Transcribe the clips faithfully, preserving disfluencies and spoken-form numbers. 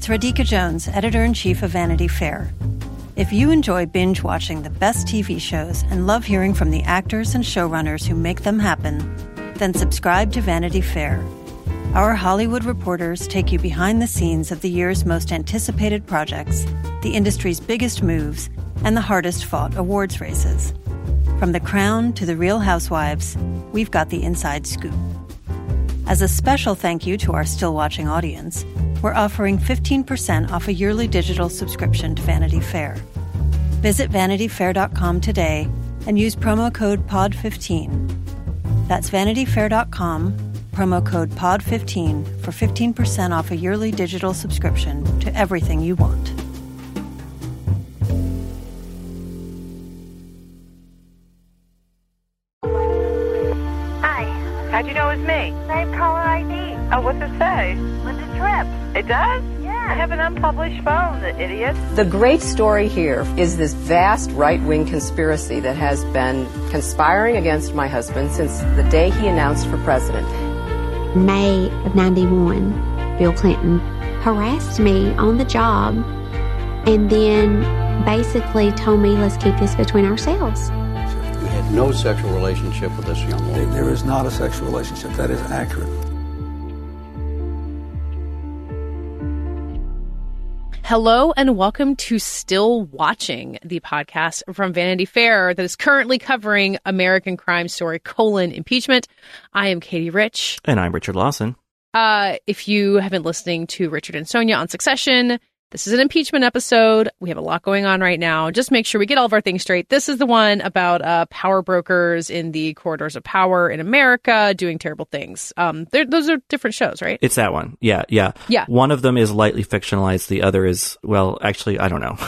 it's Radhika Jones, editor-in-chief of Vanity Fair. If you enjoy binge-watching the best T V shows and love hearing from the actors and showrunners who make them happen, then subscribe to Vanity Fair. Our Hollywood reporters take you behind the scenes of the year's most anticipated projects, the industry's biggest moves, and the hardest-fought awards races. From The Crown to The Real Housewives, we've got the inside scoop. As a special thank you to our still-watching audience, we're offering fifteen percent off a yearly digital subscription to Vanity Fair. Visit vanity fair dot com today and use promo code P O D fifteen. That's vanity fair dot com, promo code P O D fifteen for fifteen percent off a yearly digital subscription to everything you want. Hi. How'd you know it was me? I have caller I D. Oh, what's it say? Linda Tripp. It does? Yeah. I have an unpublished phone, the idiot. The great story here is this vast right-wing conspiracy that has been conspiring against my husband since the day he announced for president. May of ninety-one, Bill Clinton harassed me on the job and then basically told me, let's keep this between ourselves. You had no sexual relationship with this young woman. There is not a sexual relationship. That is accurate. Hello and welcome to Still Watching, the podcast from Vanity Fair that is currently covering American Crime Story, colon, impeachment. I am Katie Rich. And I'm Richard Lawson. Uh, if you have been listening to Richard and Sonia on Succession, this is an impeachment episode. We have a lot going on right now. Just make sure we get all of our things straight. This is the one about uh, power brokers in the corridors of power in America doing terrible things. Um, those are different shows, right? It's that one. Yeah, yeah. Yeah. One of them is lightly fictionalized. The other is, well, actually, I don't know.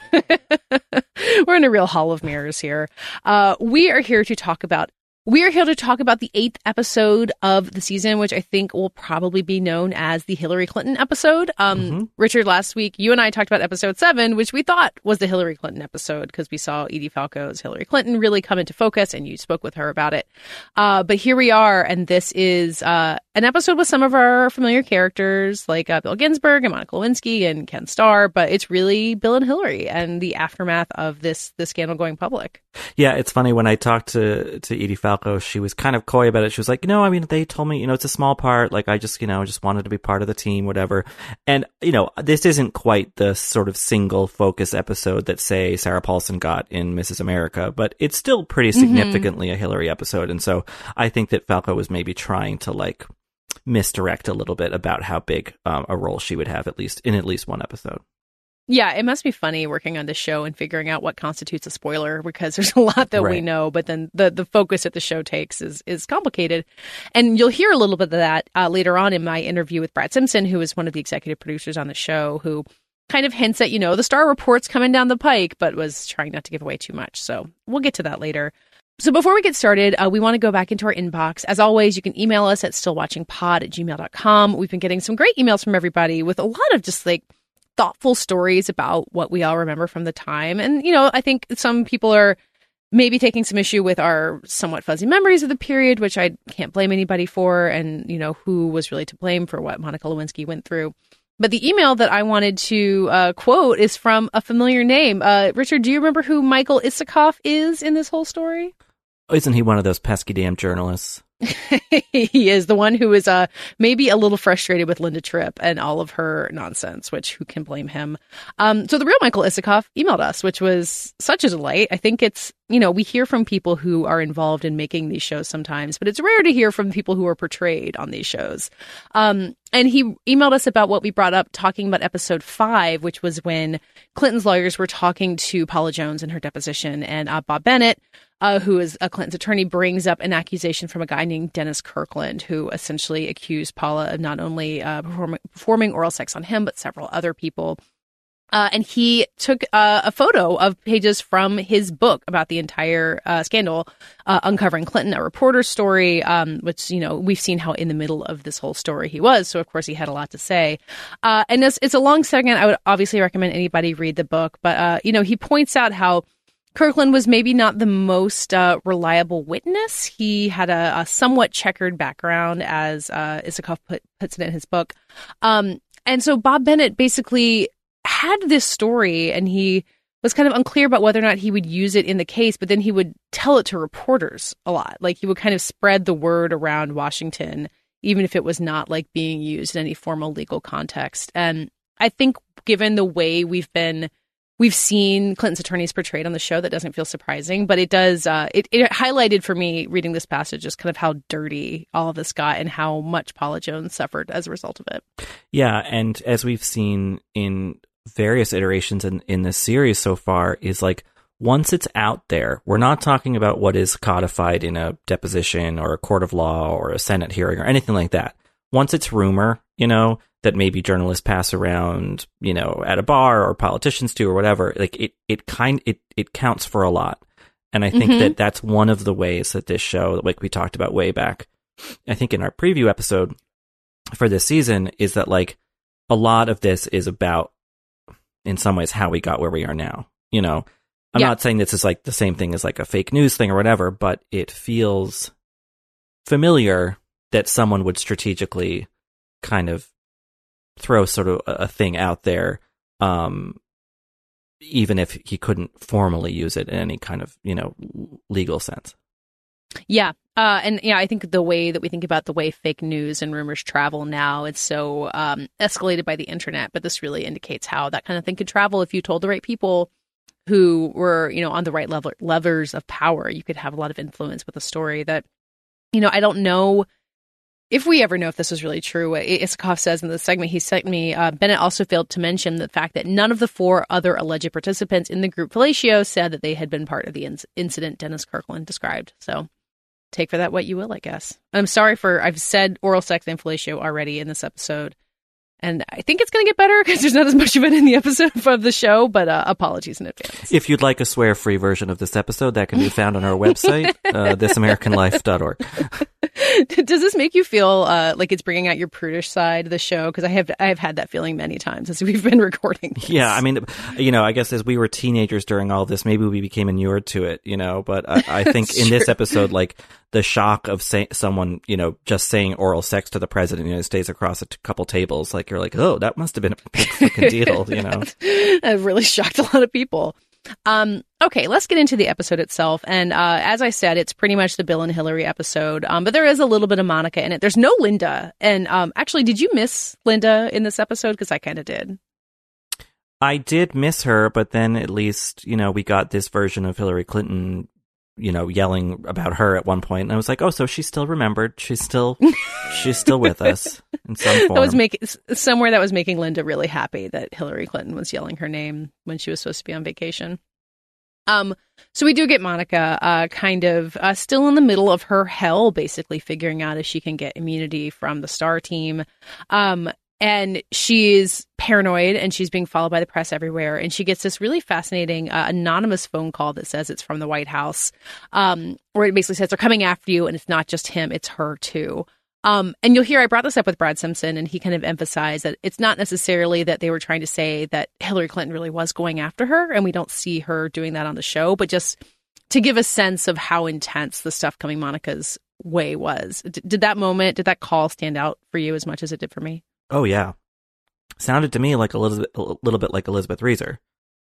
We're in a real hall of mirrors here. Uh, we are here to talk about We are here to talk about the eighth episode of the season, which I think will probably be known as the Hillary Clinton episode. Um, mm-hmm. Richard, last week, you and I talked about episode seven, which we thought was the Hillary Clinton episode because we saw Edie Falco's Hillary Clinton really come into focus and you spoke with her about it. Uh, but here we are, and this is uh, an episode with some of our familiar characters like uh, Bill Ginsburg and Monica Lewinsky and Ken Starr, but it's really Bill and Hillary and the aftermath of this, this scandal going public. Yeah, it's funny when I talked to, to Edie Falco, she was kind of coy about it. She was like, you know, I mean, they told me, you know, it's a small part. Like, I just, you know, just wanted to be part of the team, whatever. And, you know, this isn't quite the sort of single focus episode that, say, Sarah Paulson got in Missus America, but it's still pretty significantly mm-hmm. a Hillary episode. And so I think that Falco was maybe trying to, like, misdirect a little bit about how big um, a role she would have, at least in at least one episode. Yeah, it must be funny working on this show and figuring out what constitutes a spoiler because there's a lot that right. we know, but then the, the focus that the show takes is is complicated. And you'll hear a little bit of that uh, later on in my interview with Brad Simpson, who is one of the executive producers on the show, who kind of hints at, you know, the Starr report's coming down the pike, but was trying not to give away too much. So we'll get to that later. So before we get started, uh, we want to go back into our inbox. As always, you can email us at stillwatchingpod at gmail dot com. We've been getting some great emails from everybody with a lot of just like thoughtful stories about what we all remember from the time. And, you know, I think some people are maybe taking some issue with our somewhat fuzzy memories of the period, which I can't blame anybody for, and, you know, who was really to blame for what Monica Lewinsky went through. But the email that I wanted to uh, quote is from a familiar name. Uh, Richard, do you remember who Michael Isikoff is in this whole story? Isn't he one of those pesky damn journalists? He is the one who is uh, maybe a little frustrated with Linda Tripp and all of her nonsense, which who can blame him? Um, so the real Michael Isikoff emailed us, which was such a delight. I think it's, you know, we hear from people who are involved in making these shows sometimes, but it's rare to hear from people who are portrayed on these shows. Um, and he emailed us about what we brought up talking about episode five, which was when Clinton's lawyers were talking to Paula Jones in her deposition, and uh, Bob Bennett, Uh, who is a Clinton's attorney, brings up an accusation from a guy named Dennis Kirkland, who essentially accused Paula of not only uh, perform- performing oral sex on him, but several other people. Uh, and he took uh, a photo of pages from his book about the entire uh, scandal, uh, Uncovering Clinton, a reporter's story, um, which, you know, we've seen how in the middle of this whole story he was. So, of course, he had a lot to say. Uh, and it's, it's a long segment. I would obviously recommend anybody read the book. But, uh, you know, he points out how Kirkland was maybe not the most uh, reliable witness. He had a, a somewhat checkered background, as uh, Isikoff put, puts it in his book. Um, and so Bob Bennett basically had this story, and he was kind of unclear about whether or not he would use it in the case, but then he would tell it to reporters a lot. Like, he would kind of spread the word around Washington, even if it was not like being used in any formal legal context. And I think given the way we've been We've seen Clinton's attorneys portrayed on the show, that doesn't feel surprising, but it does. Uh, it, it highlighted for me reading this passage just kind of how dirty all of this got and how much Paula Jones suffered as a result of it. Yeah, and as we've seen in various iterations in, in this series so far, is like once it's out there, we're not talking about what is codified in a deposition or a court of law or a Senate hearing or anything like that. Once it's rumor, you know, that maybe journalists pass around, you know, at a bar or politicians do or whatever, like it, it kind, it, it counts for a lot. And I think mm-hmm. that that's one of the ways that this show, like we talked about way back, I think in our preview episode for this season, is that like a lot of this is about, in some ways, how we got where we are now. You know, I'm yeah. not saying this is like the same thing as like a fake news thing or whatever, but it feels familiar that someone would strategically kind of throw sort of a thing out there, um, even if he couldn't formally use it in any kind of, you know, legal sense. Yeah. Uh, and yeah, I think the way that we think about the way fake news and rumors travel now, it's so um, escalated by the internet, but this really indicates how that kind of thing could travel if you told the right people who were, you know, on the right level, levers of power. You could have a lot of influence with a story that, you know, I don't know if we ever know if this was really true. Isikoff says in the segment he sent me, uh, Bennett also failed to mention the fact that none of the four other alleged participants in the group fellatio said that they had been part of the in- incident Dennis Kirkland described. So take for that what you will, I guess. I'm sorry for, I've said oral sex and fellatio already in this episode, and I think it's going to get better because there's not as much of it in the episode of the show, but uh, apologies in advance. If you'd like a swear-free version of this episode, that can be found on our website, uh, this american life dot org. Does this make you feel uh, like it's bringing out your prudish side of the show? Because I have I have had that feeling many times as we've been recording this. Yeah, I mean, you know, I guess as we were teenagers during all this, maybe we became inured to it, you know. But I, I think in this episode, like the shock of say, someone, you know, just saying oral sex to the president of the United States across a t- couple tables, like you're like, oh, that must have been a big fucking deal, you know. That really shocked a lot of people. Um, okay, let's get into the episode itself. And uh, as I said, it's pretty much the Bill and Hillary episode, um, but there is a little bit of Monica in it. There's no Linda. And um, actually, did you miss Linda in this episode? Because I kind of did. I did miss her, but then at least, you know, we got this version of Hillary Clinton, you know, yelling about her at one point. And I was like, oh, so she's still remembered. She's still she's still with us in some form. That was making somewhere that was making Linda really happy that Hillary Clinton was yelling her name when she was supposed to be on vacation. Um, so we do get Monica uh, kind of uh, still in the middle of her hell, basically figuring out if she can get immunity from the Star team. Um, and she's paranoid and she's being followed by the press everywhere. And she gets this really fascinating uh, anonymous phone call that says it's from the White House, um, where it basically says they're coming after you. And it's not just him, it's her too. Um, and you'll hear I brought this up with Brad Simpson, and he kind of emphasized that it's not necessarily that they were trying to say that Hillary Clinton really was going after her, and we don't see her doing that on the show, but just to give a sense of how intense the stuff coming Monica's way was. D- did that moment, did that call stand out for you as much as it did for me? Oh, yeah. Sounded to me like a little, a little bit like Elizabeth Reeser.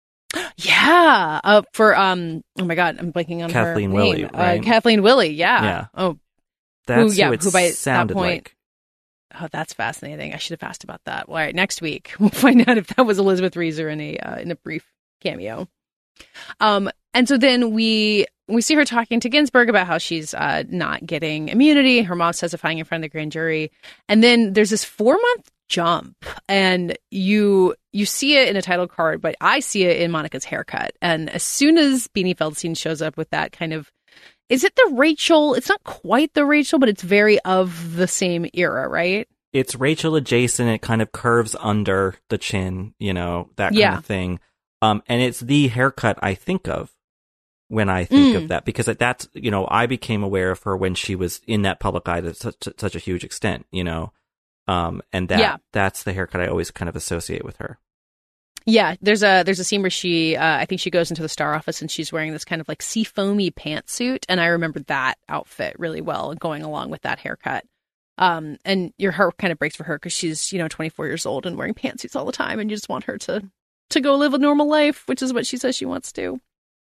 Yeah. Uh, for, um, oh my God, I'm blanking on Kathleen her Willey, name. right? Uh, Kathleen Willey, yeah. Yeah. Oh, That's who, yeah, who it who by sounded that point, like. Oh, that's fascinating. I should have asked about that. Well, all right, next week we'll find out if that was Elizabeth Reeser in a uh, in a brief cameo. Um, and so then we we see her talking to Ginsburg about how she's uh, not getting immunity. Her mom's testifying in front of the grand jury, and then there's this four month jump, and you you see it in a title card, but I see it in Monica's haircut. And as soon as Beanie Feldstein shows up with that kind of, is it the Rachel? It's not quite the Rachel, but it's very of the same era, right? It's Rachel adjacent. It kind of curves under the chin, you know, that kind yeah. of thing. Um, and it's the haircut I think of when I think mm. of that, because that's, you know, I became aware of her when she was in that public eye to such, such a huge extent, you know, um, and that yeah. that's the haircut I always kind of associate with her. Yeah, there's a there's a scene where she, uh, I think she goes into the Star office and she's wearing this kind of like sea foamy pantsuit, and I remember that outfit really well, going along with that haircut. Um, and your heart kind of breaks for her because she's, you know, twenty-four years old and wearing pantsuits all the time, and you just want her to to go live a normal life, which is what she says she wants to.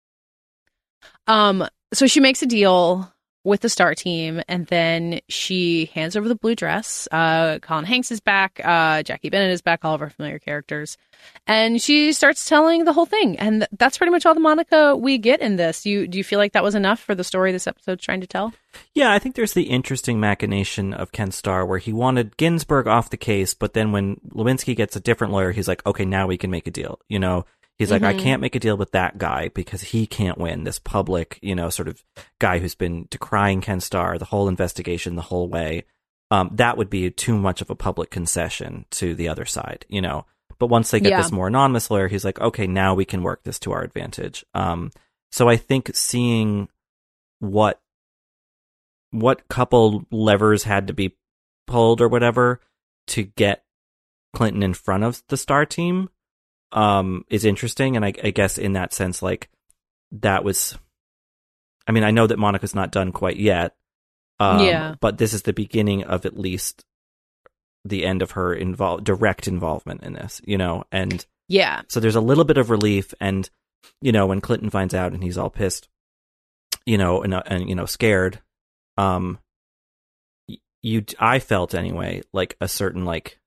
Um, so she makes a deal with the Star team, and then she hands over the blue dress. Uh, Colin Hanks is back. Uh, Jackie Bennett is back. All of our familiar characters. And she starts telling the whole thing. And th- that's pretty much all the Monica we get in this. You, do you feel like that was enough for the story this episode's trying to tell? Yeah, I think there's the interesting machination of Ken Starr where he wanted Ginsburg off the case, but then when Lewinsky gets a different lawyer, he's like, okay, now we can make a deal. You know, he's like, mm-hmm. I can't make a deal with that guy because he can't win. This public, you know, sort of guy who's been decrying Ken Starr the whole investigation the whole way. Um, that would be too much of a public concession to the other side, you know. But once they get yeah. this more anonymous lawyer, he's like, okay, now we can work this to our advantage. Um, so I think seeing what what couple levers had to be pulled or whatever to get Clinton in front of the Star team um, is interesting. And I, I guess in that sense, like, that was, I mean, I know that Monica's not done quite yet. Um, yeah. But this is the beginning of at least the end of her involved direct involvement in this, you know, and yeah. So there's a little bit of relief, and you know, when Clinton finds out and he's all pissed, you know, and and you know, scared, um, you I felt anyway like a certain like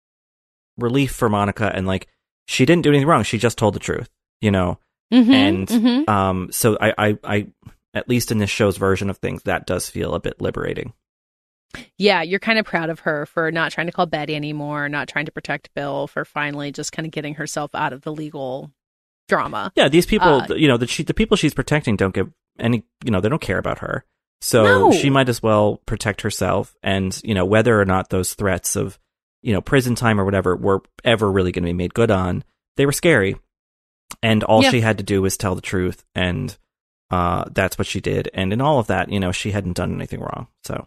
relief for Monica, and like she didn't do anything wrong, she just told the truth, you know, mm-hmm, and mm-hmm. um, so I, I I at least in this show's version of things, that does feel a bit liberating. Yeah, you're kind of proud of her for not trying to call Betty anymore, not trying to protect Bill, for finally just kind of getting herself out of the legal drama. Yeah, these people, uh, you know, the she, the people she's protecting don't give any, you know, they don't care about her. So no. she might as well protect herself. And, you know, whether or not those threats of, you know, prison time or whatever were ever really going to be made good on, they were scary. And all yeah. she had to do was tell the truth. And uh, that's what she did. And in all of that, you know, she hadn't done anything wrong. So.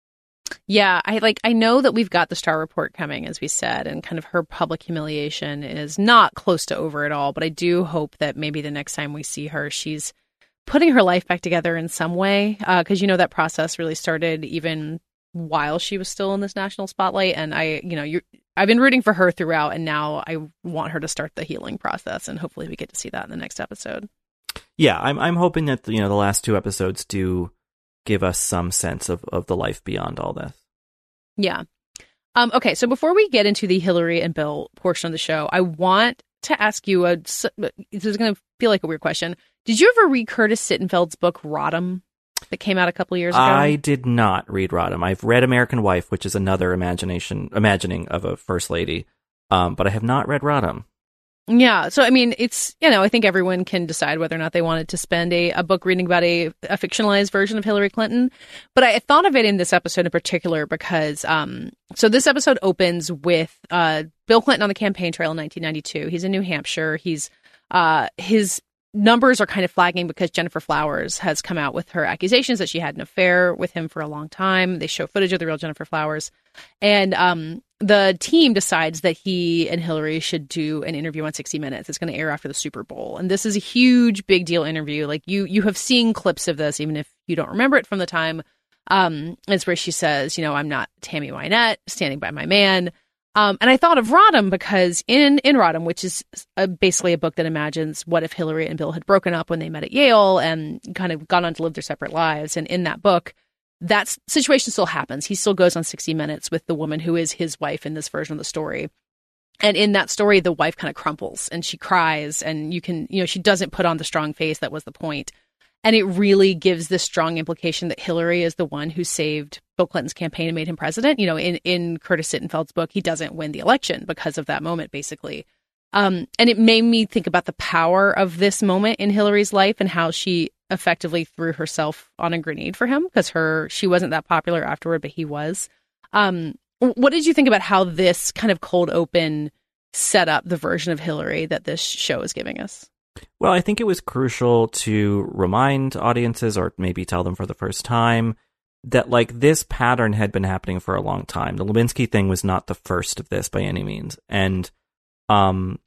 Yeah, I like. I know that we've got the Star report coming, as we said, and kind of her public humiliation is not close to over at all. But I do hope that maybe the next time we see her, she's putting her life back together in some way. Because, uh, you know, that process really started even while she was still in this national spotlight. And I, you know, you're, I've been rooting for her throughout. And now I want her to start the healing process. And hopefully we get to see that in the next episode. Yeah, I'm, I'm hoping that, you know, the last two episodes do give us some sense of, of the life beyond all this. Yeah. Um, okay, so before we get into the Hillary and Bill portion of the show, I want to ask you a, this is going to feel like a weird question. Did you ever read Curtis Sittenfeld's book, Rodham, that came out a couple years ago? I did not read Rodham. I've read American Wife, which is another imagination, imagining of a first lady, um, but I have not read Rodham. Yeah, so I mean, it's, you know, I think everyone can decide whether or not they wanted to spend a, a book reading about a, a fictionalized version of Hillary Clinton. But I thought of it in this episode in particular because, um, so this episode opens with uh, Bill Clinton on the campaign trail in nineteen ninety-two. He's in New Hampshire. He's uh, his numbers are kind of flagging because Jennifer Flowers has come out with her accusations that she had an affair with him for a long time. They show footage of the real Jennifer Flowers. And um, the team decides that he and Hillary should do an interview on sixty minutes. It's going to air after the Super Bowl. And this is a huge, big deal interview. Like you, you have seen clips of this, even if you don't remember it from the time. Um, it's where she says, you know, I'm not Tammy Wynette, standing by my man. Um, and I thought of Rodham because in, in Rodham, which is a, basically a book that imagines what if Hillary and Bill had broken up when they met at Yale and kind of gone on to live their separate lives. And in that book, that situation still happens. He still goes on sixty minutes with the woman who is his wife in this version of the story. And in that story, the wife kind of crumples and she cries and you can, you know, she doesn't put on the strong face. That was the point. And it really gives this strong implication that Hillary is the one who saved Bill Clinton's campaign and made him president. You know, in, in Curtis Sittenfeld's book, he doesn't win the election because of that moment, basically. Um, and it made me think about the power of this moment in Hillary's life and how she effectively threw herself on a grenade for him because her she wasn't that popular afterward, but he was. Um, what did you think about how this kind of cold open set up the version of Hillary that this show is giving us? Well, I think it was crucial to remind audiences, or maybe tell them for the first time, that like this pattern had been happening for a long time. The Lewinsky thing was not the first of this by any means. And um,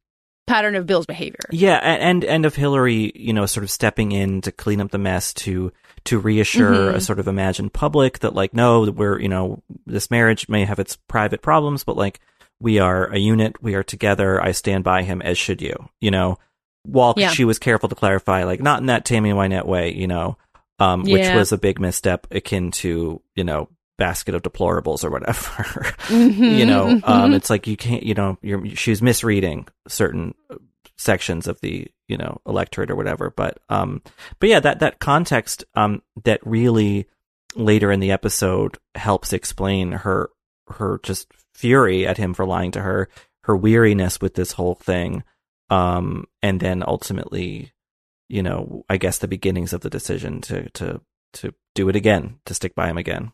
pattern of Bill's behavior. Yeah, and and of Hillary, you know, sort of stepping in to clean up the mess, to to reassure mm-hmm. a sort of imagined public that, like, no, we're, you know, this marriage may have its private problems, but, like, we are a unit, we are together, I stand by him, as should you, you know, while yeah. she was careful to clarify, like, not in that Tammy Wynette way, you know, um, which yeah. was a big misstep akin to, you know, basket of deplorables or whatever. mm-hmm, you know, mm-hmm. um, it's like you can't, you know, you're, she's misreading certain sections of the, you know, electorate or whatever. But, um, but yeah, that, that context, um, that really later in the episode helps explain her, her just fury at him for lying to her, her weariness with this whole thing. Um, and then ultimately, you know, I guess the beginnings of the decision to, to, to do it again, to stick by him again.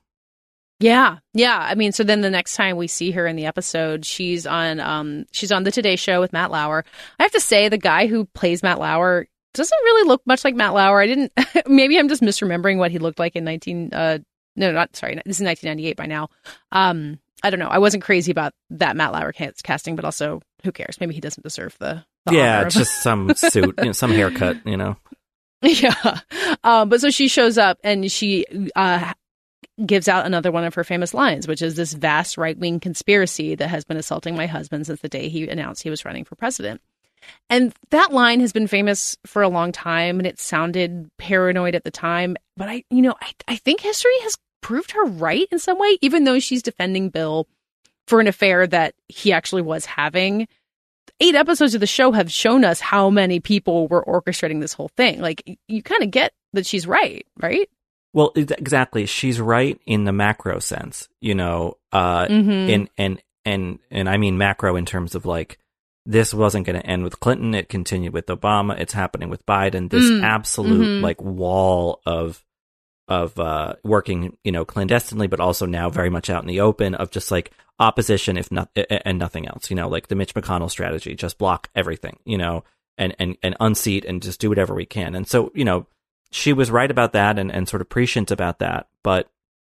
Yeah, yeah. I mean, so then the next time we see her in the episode, she's on um she's on the Today Show with Matt Lauer. I have to say, the guy who plays Matt Lauer doesn't really look much like Matt Lauer. I didn't. Maybe I'm just misremembering what he looked like in nineteen. Uh, no, not sorry. This is nineteen ninety-eight by now. Um, I don't know. I wasn't crazy about that Matt Lauer casting, but also, who cares? Maybe he doesn't deserve the. the yeah, it's just some suit, you know, some haircut, you know. Yeah, um, but so she shows up and she uh, gives out another one of her famous lines, which is this vast right-wing conspiracy that has been assaulting my husband since the day he announced he was running for president. And that line has been famous for a long time, and it sounded paranoid at the time. But I, you know, I, I think history has proved her right in some way, even though she's defending Bill for an affair that he actually was having. Eight episodes of the show have shown us how many people were orchestrating this whole thing. Like, you kind of get that she's right, right? Well, exactly. She's right in the macro sense, you know, uh, mm-hmm. and, and, and, and I mean macro in terms of, like, this wasn't going to end with Clinton. It continued with Obama. It's happening with Biden. This mm. absolute mm-hmm. like wall of, of, uh, working, you know, clandestinely, but also now very much out in the open of just like opposition, if not, and nothing else, you know, like the Mitch McConnell strategy, just block everything, you know, and, and, and unseat and just do whatever we can. And so, you know, she was right about that and, and sort of prescient about that. But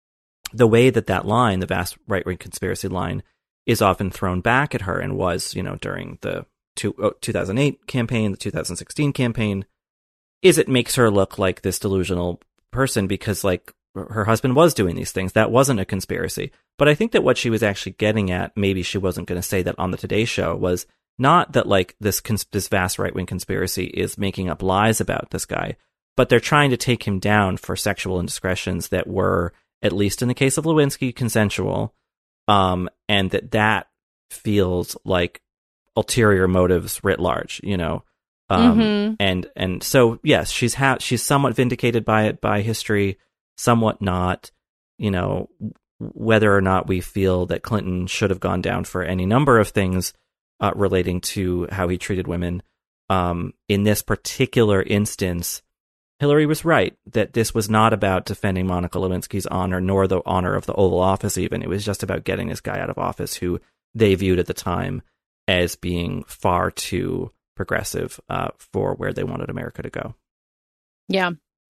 the way that that line, the vast right-wing conspiracy line, is often thrown back at her and was, you know, during the two, oh, two thousand eight campaign, the two thousand sixteen campaign, is it makes her look like this delusional person because, like, her husband was doing these things. That wasn't a conspiracy. But I think that what she was actually getting at, maybe she wasn't going to say that on the Today Show, was not that, like, this cons- this vast right-wing conspiracy is making up lies about this guy, but they're trying to take him down for sexual indiscretions that were, at least in the case of Lewinsky, consensual. Um, and that that feels like ulterior motives writ large, you know. Um, mm-hmm. and and so yes, she's ha- she's somewhat vindicated by it, by history, somewhat not. You know, whether or not we feel that Clinton should have gone down for any number of things uh, relating to how he treated women. Um, in this particular instance, Hillary was right that this was not about defending Monica Lewinsky's honor, nor the honor of the Oval Office even. It was just about getting this guy out of office who they viewed at the time as being far too progressive uh, for where they wanted America to go. Yeah.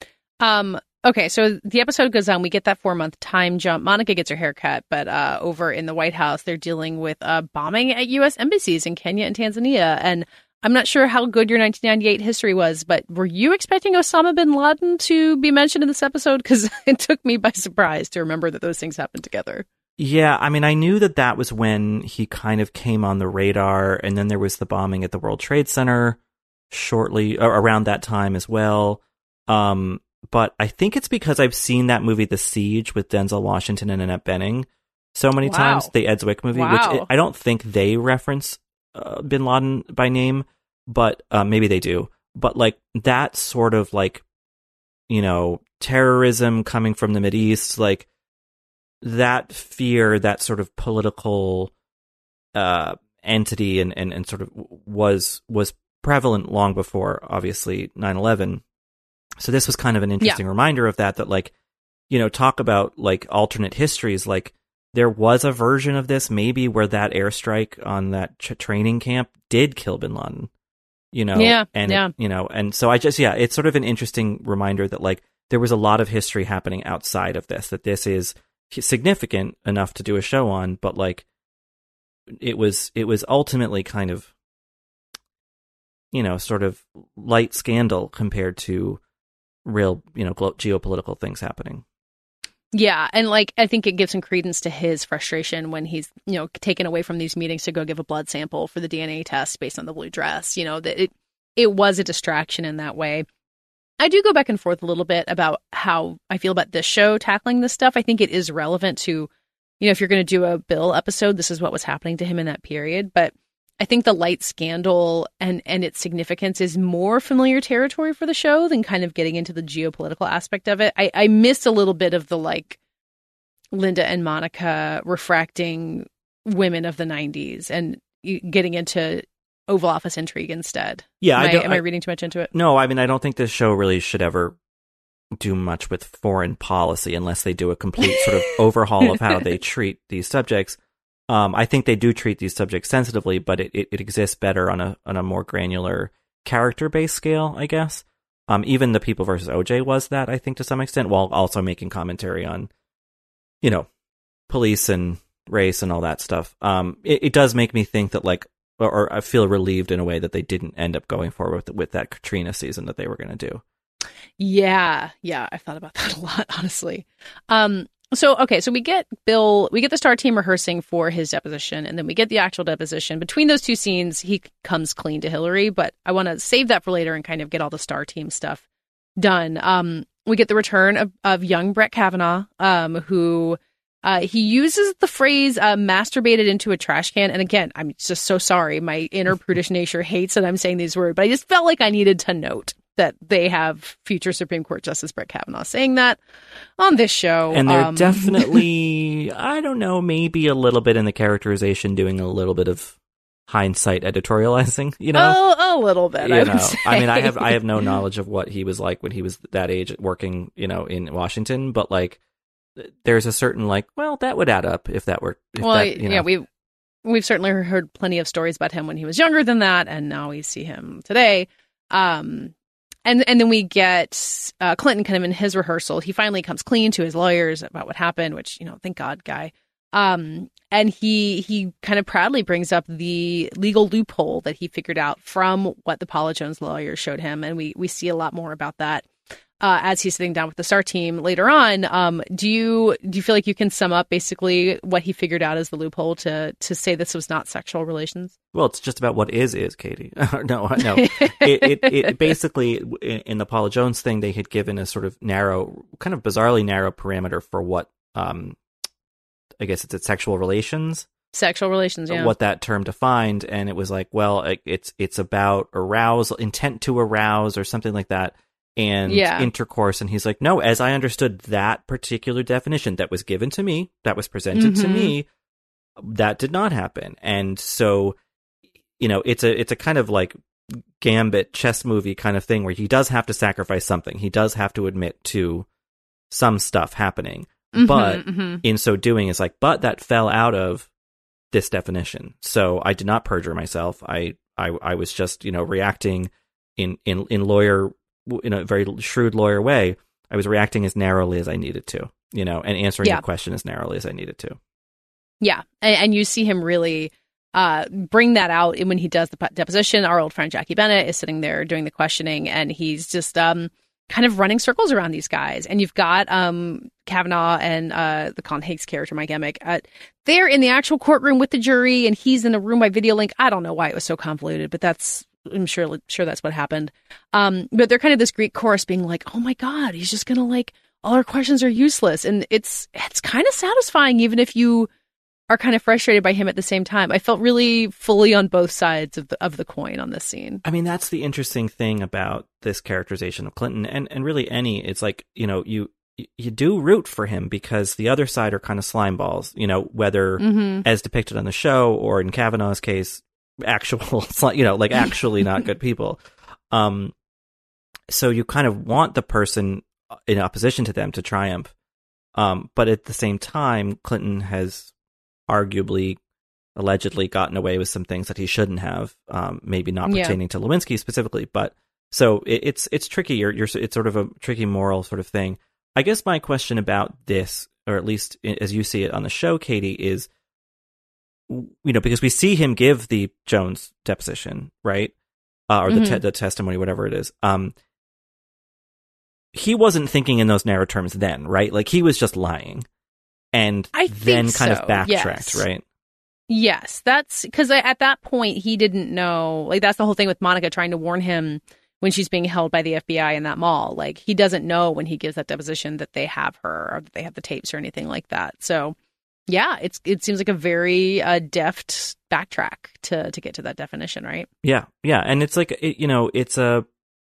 Um, okay, so the episode goes on. We get that four-month time jump. Monica gets her hair cut, but uh, over in the White House, they're dealing with uh, bombing at U S embassies in Kenya and Tanzania. And I'm not sure how good your nineteen ninety-eight history was, but were you expecting Osama bin Laden to be mentioned in this episode? Because it took me by surprise to remember that those things happened together. Yeah, I mean, I knew that that was when he kind of came on the radar, and then there was the bombing at the World Trade Center shortly or around that time as well. Um, but I think it's because I've seen that movie, The Siege, with Denzel Washington and Annette Bening so many wow. times, the Ed Zwick movie, wow. which it, I don't think they reference uh, bin Laden by name. But uh, maybe they do. But like that sort of like, you know, terrorism coming from the Mideast, like that fear, that sort of political uh, entity and, and, and sort of was was prevalent long before, obviously, nine eleven. So this was kind of an interesting yeah. reminder of that, that like, you know, talk about like alternate histories, like there was a version of this maybe where that airstrike on that ch- training camp did kill bin Laden. You know, yeah, and, yeah. you know, and so I just, yeah, it's sort of an interesting reminder that like there was a lot of history happening outside of this, that this is significant enough to do a show on, but like it was, it was ultimately kind of, you know, sort of light scandal compared to real, you know, geopolitical things happening. Yeah, and like I think it gives some credence to his frustration when he's, you know, taken away from these meetings to go give a blood sample for the D N A test based on the blue dress. You know, that it it was a distraction in that way. I do go back and forth a little bit about how I feel about this show tackling this stuff. I think it is relevant to, you know, if you're going to do a Bill episode, this is what was happening to him in that period. But I think the light scandal and, and its significance is more familiar territory for the show than kind of getting into the geopolitical aspect of it. I, I missed a little bit of the like Linda and Monica refracting women of the nineties and getting into Oval Office intrigue instead. Yeah, am I, I don't, am I reading too much into it? No, I mean, I don't think this show really should ever do much with foreign policy unless they do a complete sort of overhaul of how they treat these subjects. Um, I think they do treat these subjects sensitively, but it, it, it exists better on a on a more granular character-based scale, I guess. Um, even the People versus O J was that, I think, to some extent, while also making commentary on, you know, police and race and all that stuff. Um, it, it does make me think that, like, or, or I feel relieved in a way that they didn't end up going forward with, with that Katrina season that they were going to do. Yeah, yeah, I've thought about that a lot, honestly. Um, so, okay, so we get Bill, we get the STAR team rehearsing for his deposition, and then we get the actual deposition. Between those two scenes, he comes clean to Hillary, but I want to save that for later and kind of get all the STAR team stuff done. Um, we get the return of, of young Brett Kavanaugh, um, who uh, he uses the phrase uh, masturbated into a trash can. And again, I'm just so sorry. My inner prudish nature hates that I'm saying these words, but I just felt like I needed to note that they have future Supreme Court Justice Brett Kavanaugh saying that on this show. And they're um, definitely, I don't know, maybe a little bit in the characterization doing a little bit of hindsight editorializing, you know? Oh, a little bit, you I know? would say. I mean, I have I have no knowledge of what he was like when he was that age working, you know, in Washington, but like there's a certain like, well, that would add up if that were, if well, that, you know. yeah, we've, we've certainly heard plenty of stories about him when he was younger than that, and now we see him today. Um, And and then we get uh, Clinton kind of in his rehearsal. He finally comes clean to his lawyers about what happened, which, you know, thank God, guy. Um, and he he kind of proudly brings up the legal loophole that he figured out from what the Paula Jones lawyers showed him. And we, we see a lot more about that uh, as he's sitting down with the STAR team later on. Um, do you do you feel like you can sum up basically what he figured out as the loophole to to say this was not sexual relations? Well, it's just about what is is, Katie. no, no. It, it, it basically, in the Paula Jones thing, they had given a sort of narrow, kind of bizarrely narrow parameter for what, um, I guess it's, it's sexual relations. Sexual relations, yeah. What that term defined, and it was like, well, it's it's about arousal, intent to arouse, or something like that, and yeah. intercourse. And he's like, no, as I understood that particular definition that was given to me, that was presented mm-hmm. to me, that did not happen, and so. You know, it's a it's a kind of like Gambit chess movie kind of thing where he does have to sacrifice something. He does have to admit to some stuff happening. Mm-hmm, but mm-hmm. in so doing, it's like, but that fell out of this definition. So I did not perjure myself. I I, I was just, you know, reacting in, in, in lawyer, in a very shrewd lawyer way. I was reacting as narrowly as I needed to, you know, and answering yeah. the question as narrowly as I needed to. Yeah. And, and you see him really... Uh, bring that out when he does the deposition. Our old friend Jackie Bennett is sitting there doing the questioning, and he's just um, kind of running circles around these guys. And you've got um, Kavanaugh and uh, the Colin Higgs character, Mike Emick, uh, they're in the actual courtroom with the jury, and he's in a room by video link. I don't know why it was so convoluted, but that's I'm sure sure that's what happened. Um, but they're kind of this Greek chorus being like, "Oh my God, he's just gonna like all our questions are useless," and it's it's kind of satisfying, even if you are kind of frustrated by him at the same time. I felt really fully on both sides of the of the coin on this scene. I mean, that's the interesting thing about this characterization of Clinton, and, and really any, it's like, you know, you you do root for him because the other side are kind of slime balls, you know, whether mm-hmm. as depicted on the show or in Kavanaugh's case, actual, you know, like actually not good people. Um, so you kind of want the person in opposition to them to triumph. Um, but at the same time, Clinton has arguably, allegedly gotten away with some things that he shouldn't have. Um, maybe not pertaining yeah. to Lewinsky specifically, but so it, it's it's tricky. You're, you're it's sort of a tricky moral sort of thing. I guess my question about this, or at least as you see it on the show, Katie, is, you know, because we see him give the Jones deposition, right? uh, or the, Mm-hmm. te- the testimony, whatever it is. Um, he wasn't thinking in those narrow terms then, right? Like he was just lying, and I then think kind so, of backtracked, yes. right? Yes, that's because at that point he didn't know. Like that's the whole thing with Monica trying to warn him when she's being held by the F B I in that mall. Like he doesn't know when he gives that deposition that they have her or that they have the tapes or anything like that. So yeah, it's it seems like a very uh, deft backtrack to to get to that definition, right? Yeah, yeah, and it's like it, you know, it's a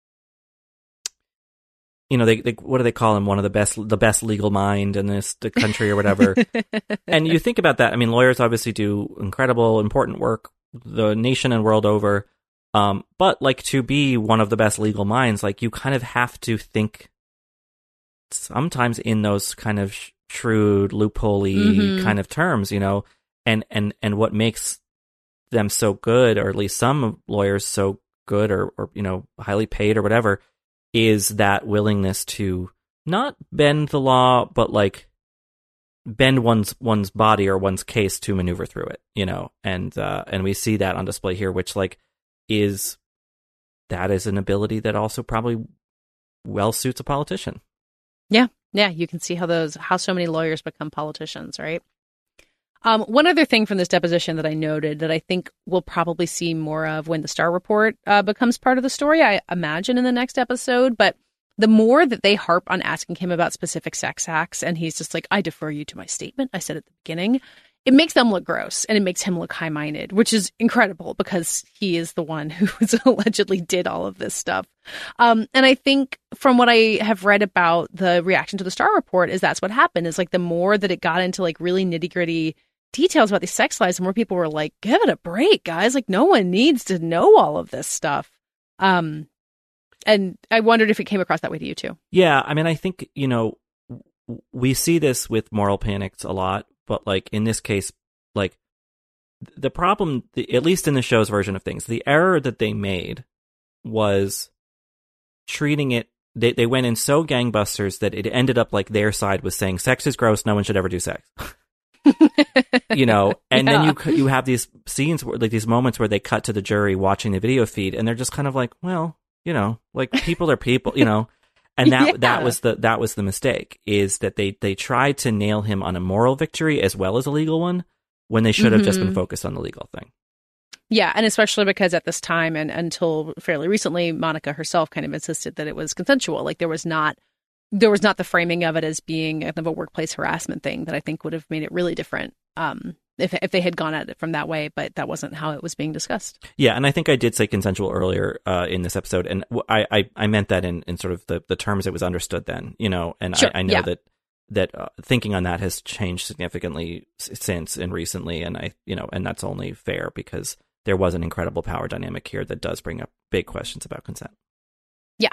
you know, they, they what do they call him? One of the best the best legal mind in this the country or whatever. And you think about that. I mean, lawyers obviously do incredible, important work the nation and world over. Um, but like to be one of the best legal minds, like you kind of have to think sometimes in those kind of sh- shrewd, loophole-y Mm-hmm. kind of terms, you know, and, and, and what makes them so good, or at least some lawyers so good or, or, you know, highly paid or whatever, is that willingness to not bend the law, but like bend one's one's body or one's case to maneuver through it, you know, and uh, and we see that on display here, which like is that is an ability that also probably well suits a politician. Yeah, yeah, you can see how those how so many lawyers become politicians, right? Um, one other thing from this deposition that I noted that I think we'll probably see more of when the Starr Report uh, becomes part of the story, I imagine in the next episode, but the more that they harp on asking him about specific sex acts, and he's just like, I defer you to my statement I said at the beginning, it makes them look gross, and it makes him look high-minded, which is incredible because he is the one who allegedly did all of this stuff. Um, and I think from what I have read about the reaction to the Starr Report is that's what happened, is like the more that it got into like really nitty-gritty details about these sex lives, the more people were like, give it a break, guys. Like no one needs to know all of this stuff. Um, And I wondered if it came across that way to you too. Yeah, I mean, I think, you know, we see this with moral panics a lot, but like in this case, like the problem, at least in the show's version of things, the error that they made was treating it, they, they went in so gangbusters that it ended up like their side was saying sex is gross, no one should ever do sex. You know, and Yeah. then you you have these scenes where like these moments where they cut to the jury watching the video feed and they're just kind of like, well, you know, like people are people, you know, and that Yeah. that was the that was the mistake, is that they they tried to nail him on a moral victory as well as a legal one when they should have just been Mhm. focused on the legal thing. Yeah, and especially because at this time and until fairly recently, Monica herself kind of insisted that it was consensual. Like there was not there was not the framing of it as being kind of a workplace harassment thing that I think would have made it really different um, if if they had gone at it from that way. But that wasn't how it was being discussed. Yeah, and I think I did say consensual earlier uh, in this episode, and I, I, I meant that in, in sort of the, the terms it was understood then, you know, and Sure, I, I know yeah. that that uh, thinking on that has changed significantly s- since and recently, and I, you know, and that's only fair because there was an incredible power dynamic here that does bring up big questions about consent. Yeah.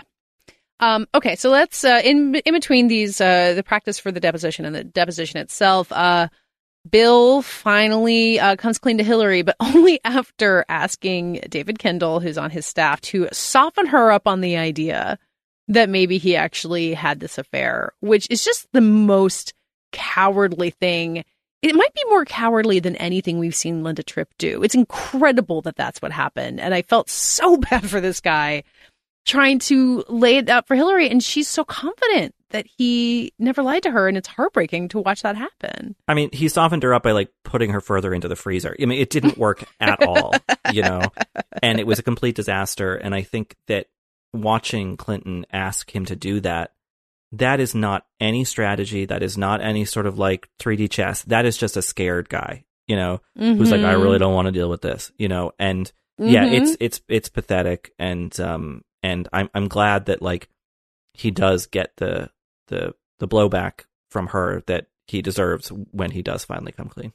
Um, okay, so let's uh, in in between these uh, the practice for the deposition and the deposition itself. Uh, Bill finally uh, comes clean to Hillary, but only after asking David Kendall, who's on his staff, to soften her up on the idea that maybe he actually had this affair, which is just the most cowardly thing. It might be more cowardly than anything we've seen Linda Tripp do. It's incredible that that's what happened. And I felt so bad for this guy trying to lay it out for Hillary. And she's so confident that he never lied to her. And it's heartbreaking to watch that happen. I mean, he softened her up by like putting her further into the freezer. I mean, it didn't work at all, you know, and it was a complete disaster. And I think that watching Clinton ask him to do that, that is not any strategy. That is not any sort of like three D chess. That is just a scared guy, you know, mm-hmm. who's like, I really don't want to deal with this, you know, and mm-hmm. yeah, it's, it's, it's pathetic. And, um, and I'm, I'm glad that like he does get the, the, the blowback from her that he deserves when he does finally come clean.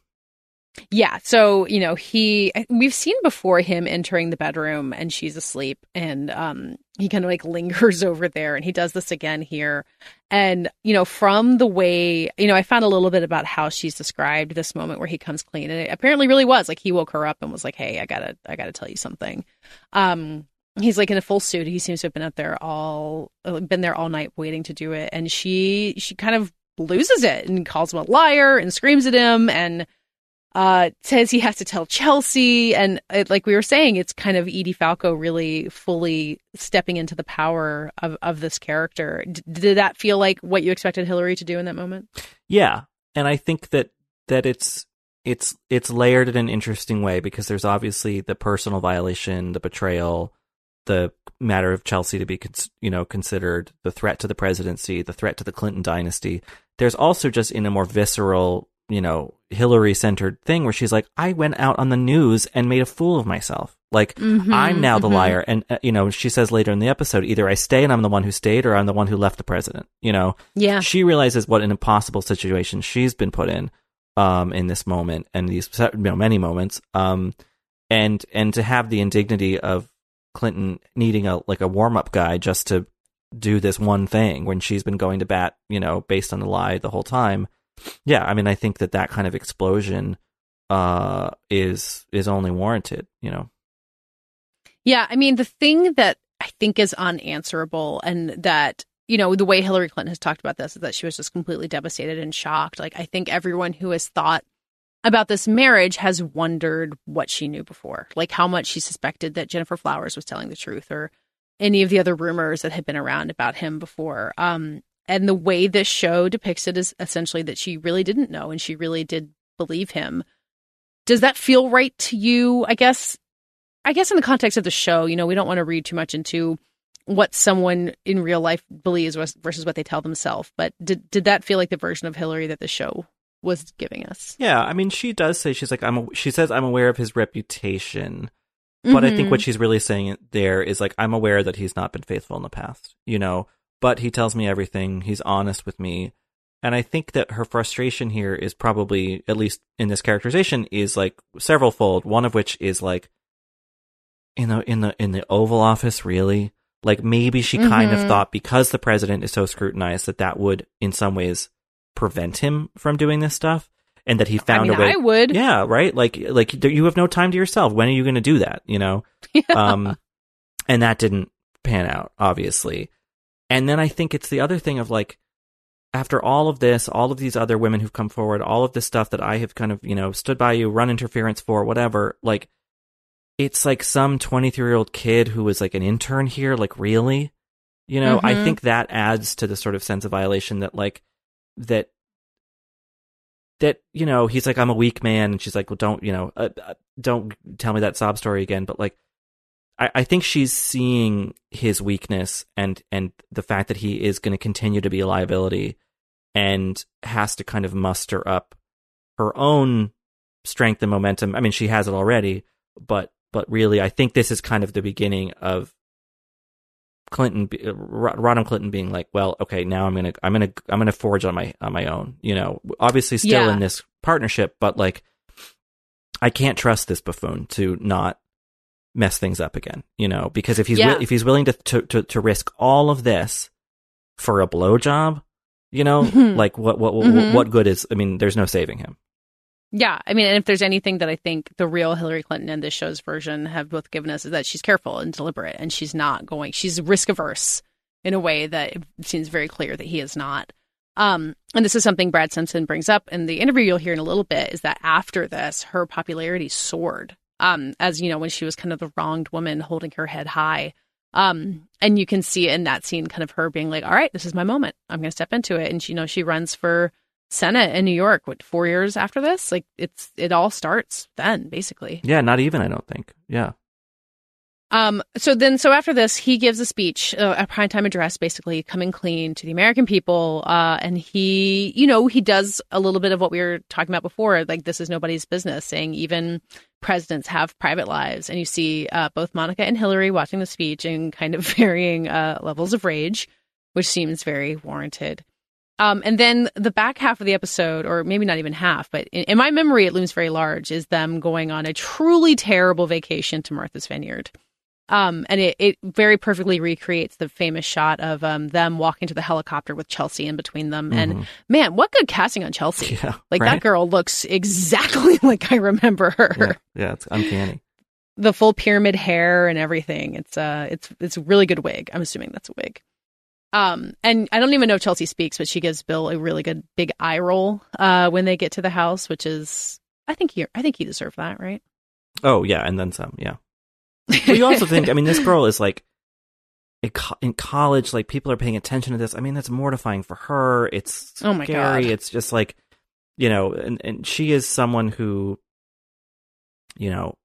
Yeah. So, you know, he, we've seen before him entering the bedroom and she's asleep and um, he kind of like lingers over there and he does this again here. And, you know, from the way, you know, I found a little bit about how she's described this moment where he comes clean, and it apparently really was like he woke her up and was like, hey, I gotta, I gotta tell you something. Um, he's like in a full suit. He seems to have been out there all, been there all night waiting to do it. And she, she kind of loses it and calls him a liar and screams at him. And uh, says he has to tell Chelsea. And it, like we were saying, it's kind of Edie Falco really fully stepping into the power of, of this character. D- did that feel like what you expected Hillary to do in that moment? Yeah. And I think that, that it's, it's, it's layered in an interesting way because there's obviously the personal violation, the betrayal, the matter of Chelsea to be, you know, considered, the threat to the presidency, the threat to the Clinton dynasty. There's also just in a more visceral, you know, Hillary-centered thing where she's like, I went out on the news and made a fool of myself. Like, mm-hmm, I'm now the mm-hmm. liar. And, uh, you know, she says later in the episode, either I stay and I'm the one who stayed or I'm the one who left the president. You know? Yeah. She realizes what an impossible situation she's been put in um, in this moment and these, you know, many moments. Um, and and to have the indignity of Clinton needing a like a warm-up guy just to do this one thing when she's been going to bat, you know, based on a lie the whole time. Yeah, I mean, I think that that kind of explosion uh, is is only warranted, you know. Yeah, I mean, the thing that I think is unanswerable and that, you know, the way Hillary Clinton has talked about this is that she was just completely devastated and shocked. Like, I think everyone who has thought about this marriage has wondered what she knew before, like how much she suspected that Jennifer Flowers was telling the truth or any of the other rumors that had been around about him before. Um, and the way this show depicts it is essentially that she really didn't know and she really did believe him. Does that feel right to you? I guess, I guess in the context of the show, you know, we don't want to read too much into what someone in real life believes versus what they tell themselves. But did did that feel like the version of Hillary that the show was giving us? Yeah, I mean, she does say she's like, I'm. A, she says, I'm aware of his reputation, but mm-hmm. I think what she's really saying there is like, I'm aware that he's not been faithful in the past, you know. But he tells me everything. He's honest with me, and I think that her frustration here is probably, at least in this characterization, is like several fold. One of which is like, in the in the in the Oval Office, really, like maybe she mm-hmm. kind of thought because the president is so scrutinized that that would, in some ways, prevent him from doing this stuff, and that he found I mean, a way. I would, yeah, right. Like, like you have no time to yourself. When are you going to do that? You know, yeah. um, and that didn't pan out, obviously. And then I think it's the other thing of like, after all of this, all of these other women who've come forward, all of this stuff that I have kind of, you know, stood by you, run interference for, whatever. Like, it's like some twenty-three-year-old kid who was like an intern here. Like, really, you know, mm-hmm. I think that adds to the sort of sense of violation that like. that that you know, he's like, I'm a weak man, and she's like, well, don't, you know, uh, uh, don't tell me that sob story again. But like, I, I think she's seeing his weakness and and the fact that he is going to continue to be a liability, and has to kind of muster up her own strength and momentum. I mean, she has it already, but but really, I think this is kind of the beginning of Clinton, Rodham Clinton being like, well, okay, now I'm gonna, I'm gonna, I'm gonna forge on my, on my own. You know, obviously still yeah. in this partnership, but like, I can't trust this buffoon to not mess things up again. You know, because if he's yeah. wi- if he's willing to, to to to risk all of this for a blowjob, you know, Mm-hmm. like what what what, Mm-hmm. what good is? I mean, there's no saving him. Yeah, I mean, and if there's anything that I think the real Hillary Clinton and this show's version have both given us is that she's careful and deliberate, and she's not going, she's risk averse in a way that it seems very clear that he is not. Um, and this is something Brad Simpson brings up in the interview you'll hear in a little bit, is that after this, her popularity soared. Um, as you know, when she was kind of the wronged woman holding her head high. Um, and you can see in that scene kind of her being like, all right, this is my moment. I'm going to step into it. And she, you know, she runs for Senate in New York, what, four years after this? Like, it's it all starts then, basically. Yeah, not even, I don't think. Yeah. Um. So then, so after this, he gives a speech, uh, a primetime address, basically coming clean to the American people. Uh, and he, you know, he does a little bit of what we were talking about before, like this is nobody's business, saying even presidents have private lives. And you see uh, both Monica and Hillary watching the speech in kind of varying uh, levels of rage, which seems very warranted. Um, and then the back half of the episode, or maybe not even half, but in, in my memory, it looms very large, is them going on a truly terrible vacation to Martha's Vineyard. Um, and it, it very perfectly recreates the famous shot of um, them walking to the helicopter with Chelsea in between them. Mm-hmm. And man, what good casting on Chelsea. Yeah, like right? That girl looks exactly like I remember her. Yeah, yeah, it's uncanny. The full pyramid hair and everything. It's uh, it's it's a really good wig. I'm assuming that's a wig. Um, and I don't even know if Chelsea speaks, but she gives Bill a really good big eye roll uh, when they get to the house, which is I think he, I think he deserved that, right? Oh yeah, and then some. Yeah. But you also think, I mean, this girl is like in college, like people are paying attention to this. I mean, that's mortifying for her. It's oh my scary. God. It's just like, you know, and, and she is someone who, you know,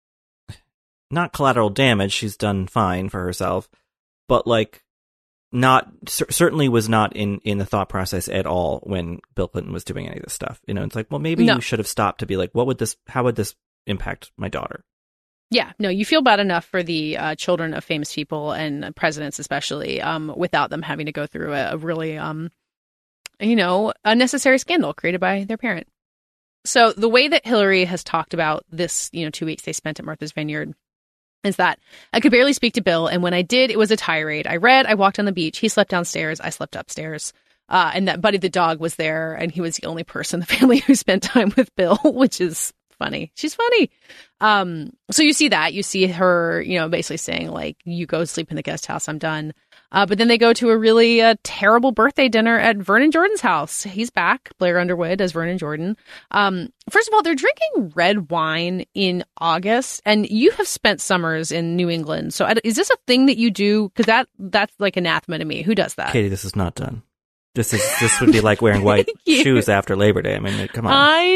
not collateral damage. She's done fine for herself, but like not, cer- certainly was not in, in the thought process at all when Bill Clinton was doing any of this stuff. You know, it's like, well, maybe no. you should have stopped to be like, what would this, how would this impact my daughter? Yeah, no, you feel bad enough for the uh, children of famous people and presidents, especially, um, without them having to go through a, a really, um, you know, unnecessary scandal created by their parent. So the way that Hillary has talked about this, you know, two weeks they spent at Martha's Vineyard is that I could barely speak to Bill. And when I did, it was a tirade. I read, I walked on the beach. He slept downstairs. I slept upstairs. Uh, and that Buddy the dog was there. And he was the only person in the family who spent time with Bill, which is funny. She's funny. Um, so you see that. You see her, you know, basically saying, like, you go sleep in the guest house. I'm done. Uh, but then they go to a really uh, terrible birthday dinner at Vernon Jordan's house. He's back. Blair Underwood as Vernon Jordan. Um, first of all, they're drinking red wine in August. And you have spent summers in New England. So is this a thing that you do? Because that, that's like anathema to me. Who does that? Katie, this is not done. This is this would be like wearing white shoes after Labor Day. I mean, come on.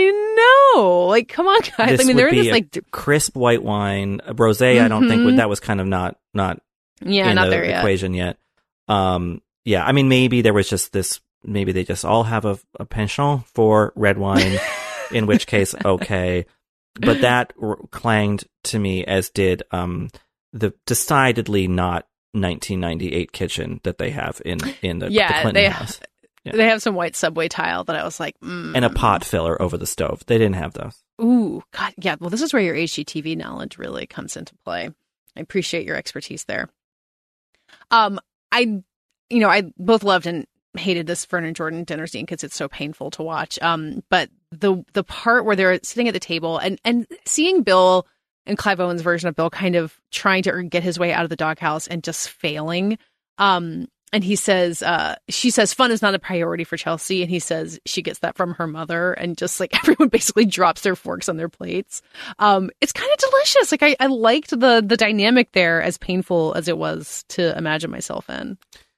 I know. Like, come on, guys. This I mean, would they're in be this like crisp white wine. A rosé, mm-hmm. I don't think would, that was kind of not not yeah, in not the there yet. equation yet. Um, yeah, I mean, maybe there was just this. Maybe they just all have a, a penchant for red wine. In which case, okay. But that r- clanged to me, as did um the decidedly not nineteen ninety-eight kitchen that they have in in the, yeah, the Clinton they, house. Yeah. They have some white subway tile that I was like, mm. and a pot filler over the stove. They didn't have those. Ooh, God, yeah. Well, this is where your H G T V knowledge really comes into play. I appreciate your expertise there. Um, I, you know, I both loved and hated this Vernon Jordan dinner scene because it's so painful to watch. Um, but the the part where they're sitting at the table and and seeing Bill and Clive Owen's version of Bill kind of trying to get his way out of the doghouse and just failing. Um. And he says, uh, she says, fun is not a priority for Chelsea. And he says she gets that from her mother. And just like everyone basically drops their forks on their plates. Um, it's kind of delicious. Like I, I liked the the dynamic there, as painful as it was to imagine myself in.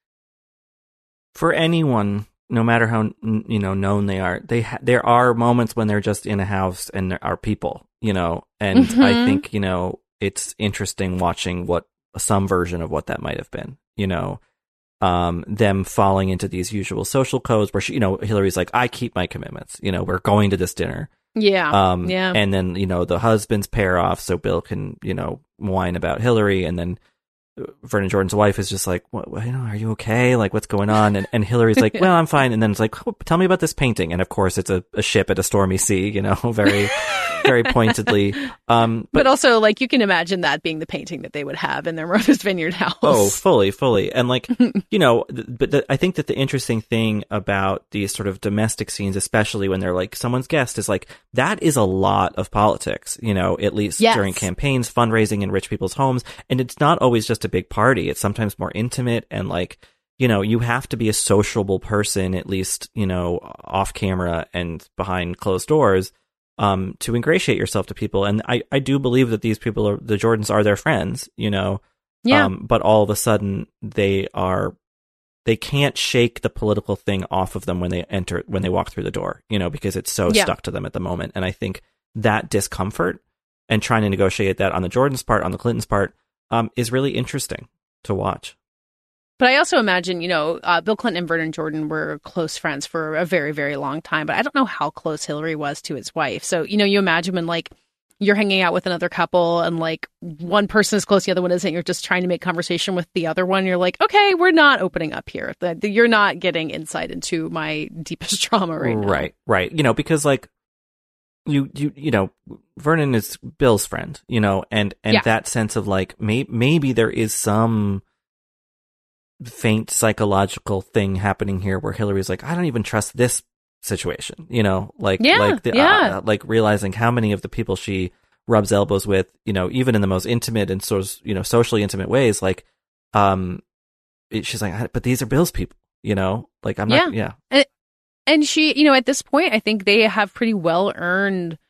For anyone, no matter how you know known they are, they ha- there are moments when they're just in a house and there are people, you know. And mm-hmm. I think, you know, it's interesting watching what some version of what that might have been, you know. Um, them falling into these usual social codes where she, you know, Hillary's like, I keep my commitments, you know, we're going to this dinner. Yeah. Um, yeah. And then, you know, the husbands pair off so Bill can, you know, whine about Hillary. And then Vernon Jordan's wife is just like, what, you know, are you okay? Like, what's going on? And, and Hillary's like, well, I'm fine. And then it's like, oh, tell me about this painting. And of course it's a, a ship at a stormy sea, you know, very, very pointedly. Um, but, but also, like, you can imagine that being the painting that they would have in their Martha's Vineyard house. Oh, fully, fully. And like, you know, th- but the, I think that the interesting thing about these sort of domestic scenes, especially when they're like someone's guest, is like, that is a lot of politics, you know, at least yes. during campaigns, fundraising in rich people's homes. And it's not always just a big party. It's sometimes more intimate and like, you know, you have to be a sociable person, at least, you know, off camera and behind closed doors, um, to ingratiate yourself to people. And I, I do believe that these people are, the Jordans are their friends, you know, yeah. um, but all of a sudden they are, they can't shake the political thing off of them when they enter, when they walk through the door, you know, because it's so yeah. stuck to them at the moment. And I think that discomfort and trying to negotiate that on the Jordans' part, on the Clintons' part, um, is really interesting to watch. But I also imagine, you know, uh, Bill Clinton and Vernon Jordan were close friends for a very, very long time. But I don't know how close Hillary was to his wife. So, you know, you imagine when, like, you're hanging out with another couple and, like, one person is close, the other one isn't. You're just trying to make conversation with the other one. You're like, okay, we're not opening up here. You're not getting insight into my deepest trauma right now. Right, right. You know, because, like, you, you, you know, Vernon is Bill's friend, you know, and, and yeah. that sense of, like, may, maybe there is some faint psychological thing happening here where Hillary's like, I don't even trust this situation, you know, like, yeah, like, the, yeah. uh, like realizing how many of the people she rubs elbows with, you know, even in the most intimate and sort of, you know, socially intimate ways, like, um, it, she's like, but these are Bill's people, you know, like, I'm not, yeah. yeah. And, and she, you know, at this point, I think they have pretty well earned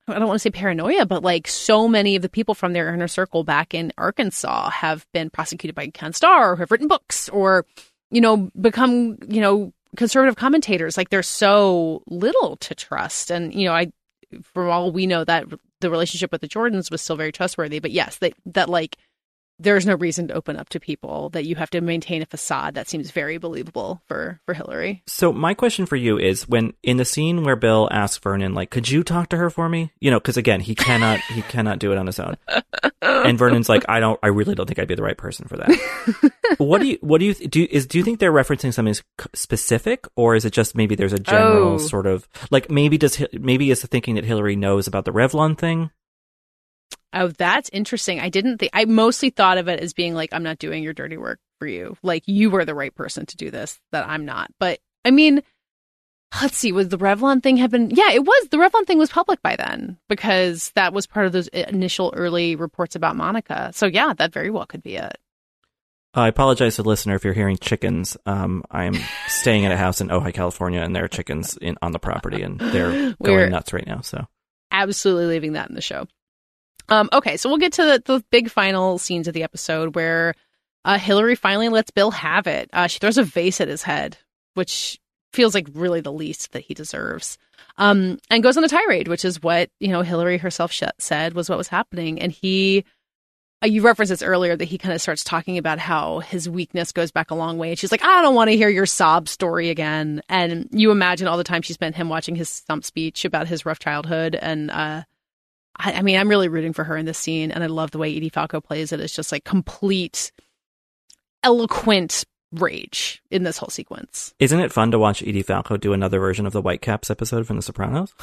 I don't want to say paranoia, but like so many of the people from their inner circle back in Arkansas have been prosecuted by Ken Starr or have written books or, you know, become, you know, conservative commentators. Like there's so little to trust. And, you know, I, from all we know, that the relationship with the Jordans was still very trustworthy. But yes, that, that like, there's no reason to open up to people, that you have to maintain a facade. That seems very believable for, for Hillary. So my question for you is, when in the scene where Bill asks Vernon, like, could you talk to her for me? You know, because again, he cannot, he cannot do it on his own. And Vernon's like, I don't, I really don't think I'd be the right person for that. What do you, what do you, do you, is, do you think they're referencing something specific, or is it just maybe there's a general oh. sort of, like maybe does, maybe is the thinking that Hillary knows about the Revlon thing? Oh, that's interesting. I didn't think, I mostly thought of it as being like, I'm not doing your dirty work for you. Like, you were the right person to do this, that I'm not. But I mean, let's see, was the Revlon thing have been, yeah, it was, the Revlon thing was public by then, because that was part of those initial early reports about Monica. So yeah, that very well could be it. I apologize to the listener if you're hearing chickens. Um, I'm staying at a house in Ojai, California, and there are chickens in, on the property, and they're We're going nuts right now. So absolutely leaving that in the show. Um, okay, so we'll get to the, the big final scenes of the episode where uh, Hillary finally lets Bill have it. Uh, she throws a vase at his head, which feels like really the least that he deserves, um, and goes on a tirade, which is what, you know, Hillary herself sh- said was what was happening. And he, uh, you referenced this earlier, that he kind of starts talking about how his weakness goes back a long way. And she's like, I don't want to hear your sob story again. And you imagine all the time she spent him watching his stump speech about his rough childhood. And, uh, I, I mean, I'm really rooting for her in this scene, and I love the way Edie Falco plays it. It's just like complete, eloquent rage in this whole sequence. Isn't it fun to watch Edie Falco do another version of the Whitecaps episode from The Sopranos?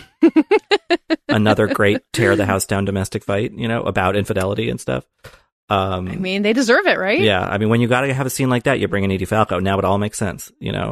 Another great tear the house down domestic fight, you know, about infidelity and stuff. Um, I mean, they deserve it, right? Yeah, I mean, when you got to have a scene like that, you bring in Edie Falco. Now it all makes sense, you know.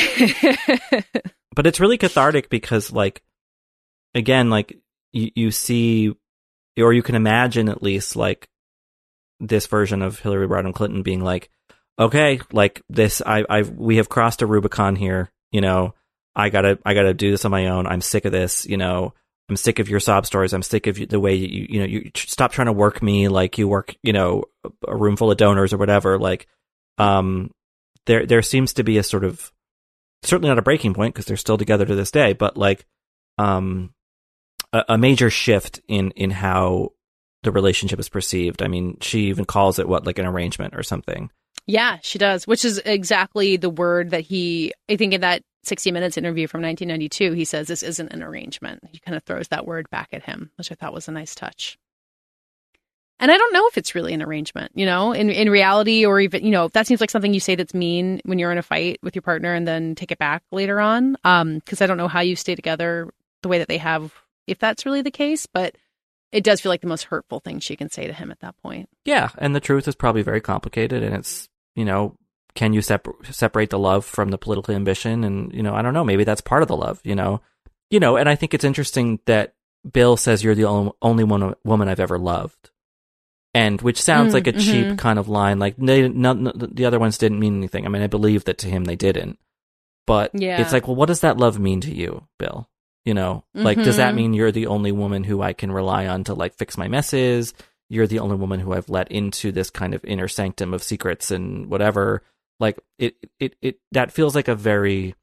But it's really cathartic because, like, again, like, You, you see, or you can imagine at least, like, this version of Hillary Rodham Clinton being like, okay, like this, I, I've, we have crossed a Rubicon here. You know, I gotta, I gotta do this on my own. I'm sick of this. You know, I'm sick of your sob stories. I'm sick of the way you, you know, you stop trying to work me like you work, you know, a room full of donors or whatever. Like, um, there, there seems to be a sort of, certainly not a breaking point because they're still together to this day, but like, um. a major shift in, in how the relationship is perceived. I mean, she even calls it what, like an arrangement or something. Yeah, she does, which is exactly the word that he, I think in that sixty minutes interview from nineteen ninety-two, he says this isn't an arrangement. He kind of throws that word back at him, which I thought was a nice touch. And I don't know if it's really an arrangement, you know, in, in reality, or even, you know, that seems like something you say that's mean when you're in a fight with your partner and then take it back later on. Um, because I don't know how you stay together the way that they have, if that's really the case, but it does feel like the most hurtful thing she can say to him at that point. Yeah, and the truth is probably very complicated, and it's, you know, can you separ- separate the love from the political ambition? And, you know, I don't know, maybe that's part of the love, you know? You know, and I think it's interesting that Bill says you're the only, only one woman I've ever loved. And which sounds mm, like a cheap mm-hmm. kind of line, like they, no, no, the other ones didn't mean anything. I mean, I believe that to him they didn't. But yeah. It's like, well, what does that love mean to you, Bill? You know, like, mm-hmm. does that mean you're the only woman who I can rely on to, like, fix my messes? You're the only woman who I've let into this kind of inner sanctum of secrets and whatever. Like, it, it, it, that feels like a very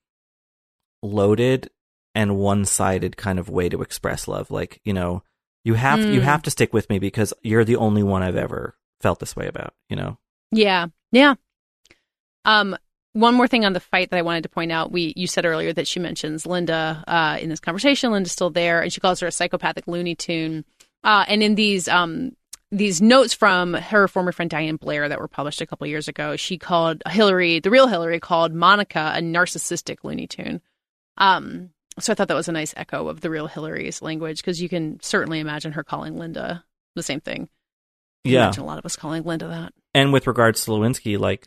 loaded and one-sided kind of way to express love. Like, you know, you have, mm. you have to stick with me because you're the only one I've ever felt this way about, you know? Yeah. Yeah. Um, One more thing on the fight that I wanted to point out. We you said earlier that she mentions Linda uh, in this conversation. Linda's still there, and she calls her a psychopathic Looney Tune. Uh, and in these um, these notes from her former friend Diane Blair that were published a couple years ago, she called Hillary, the real Hillary, called Monica a narcissistic Looney Tune. Um, so I thought that was a nice echo of the real Hillary's language, because you can certainly imagine her calling Linda the same thing. Yeah, imagine a lot of us calling Linda that. And with regards to Lewinsky, like.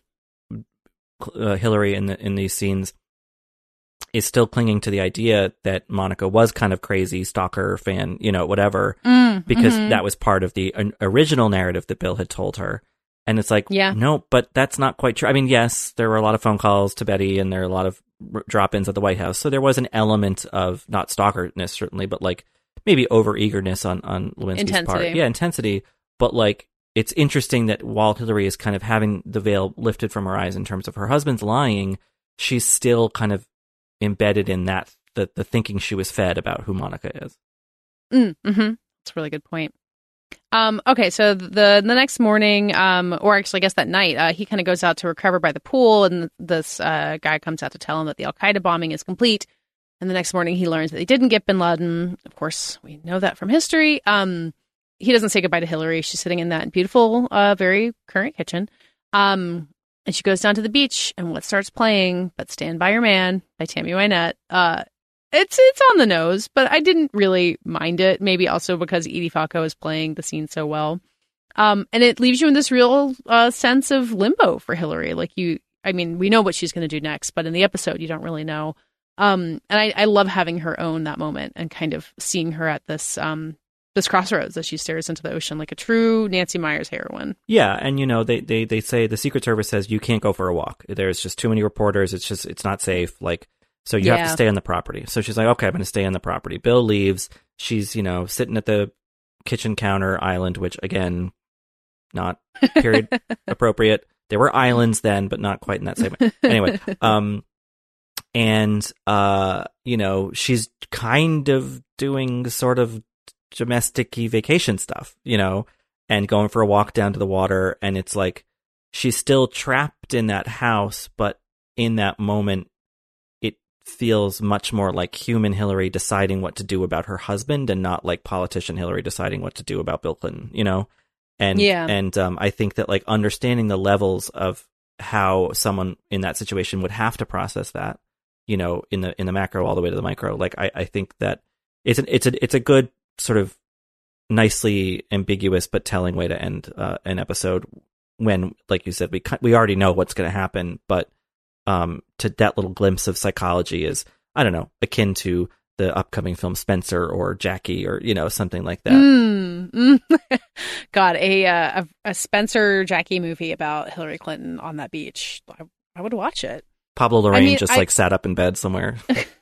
Uh, Hillary in the, in these scenes is still clinging to the idea that Monica was kind of crazy, stalker, fan, you know, whatever, mm, because mm-hmm. that was part of the uh, original narrative that Bill had told her. And it's like, yeah. no, but that's not quite true. I mean, yes, there were a lot of phone calls to Betty and there are a lot of r- drop-ins at the White House. So there was an element of not stalkerness, certainly, but like maybe over eagerness on, on Lewinsky's Intensity. part. Yeah, intensity. But like, it's interesting that while Hillary is kind of having the veil lifted from her eyes in terms of her husband's lying, she's still kind of embedded in that, the, the thinking she was fed about who Monica is. Mm, mm-hmm. That's a really good point. Um, okay, so the the next morning, um, or actually, I guess that night, uh, he kind of goes out to recover by the pool, and this uh, guy comes out to tell him that the Al Qaeda bombing is complete. And the next morning, he learns that they didn't get Bin Laden. Of course, we know that from history. Um, he doesn't say goodbye to Hillary. She's sitting in that beautiful, uh, very current kitchen. Um, and she goes down to the beach, and what starts playing but Stand By Your Man by Tammy Wynette. Uh, it's it's on the nose, but I didn't really mind it. Maybe also because Edie Falco is playing the scene so well. Um, and it leaves you in this real uh, sense of limbo for Hillary. Like you, I mean, we know what she's going to do next, but in the episode, you don't really know. Um, and I, I love having her own that moment and kind of seeing her at this um, this crossroads as she stares into the ocean like a true Nancy Meyers heroine. Yeah, and you know, they, they, they say, the Secret Service says you can't go for a walk. There's just too many reporters. It's just, it's not safe. Like, so you Yeah. have to stay on the property. So she's like, okay, I'm going to stay on the property. Bill leaves. She's, you know, sitting at the kitchen counter island, which again, not period appropriate. There were islands then, but not quite in that same way. Anyway, um, and, uh, you know, she's kind of doing sort of domestic-y vacation stuff, you know, and going for a walk down to the water. And it's like, she's still trapped in that house, but in that moment, it feels much more like human Hillary deciding what to do about her husband and not like politician Hillary deciding what to do about Bill Clinton, you know? And, Yeah. and, um, I think that like understanding the levels of how someone in that situation would have to process that, you know, in the, in the macro all the way to the micro, like, I, I think that it's an, it's a, it's a good sort of nicely ambiguous but telling way to end uh, an episode when, like you said, we we already know what's going to happen, but um, to that little glimpse of psychology is, I don't know, akin to the upcoming film Spencer or Jackie or, you know, something like that. Mm, mm. God, a, uh, a a Spencer Jackie movie about Hillary Clinton on that beach. I, I would watch it. Pablo Larraín I mean, just I- like sat up in bed somewhere.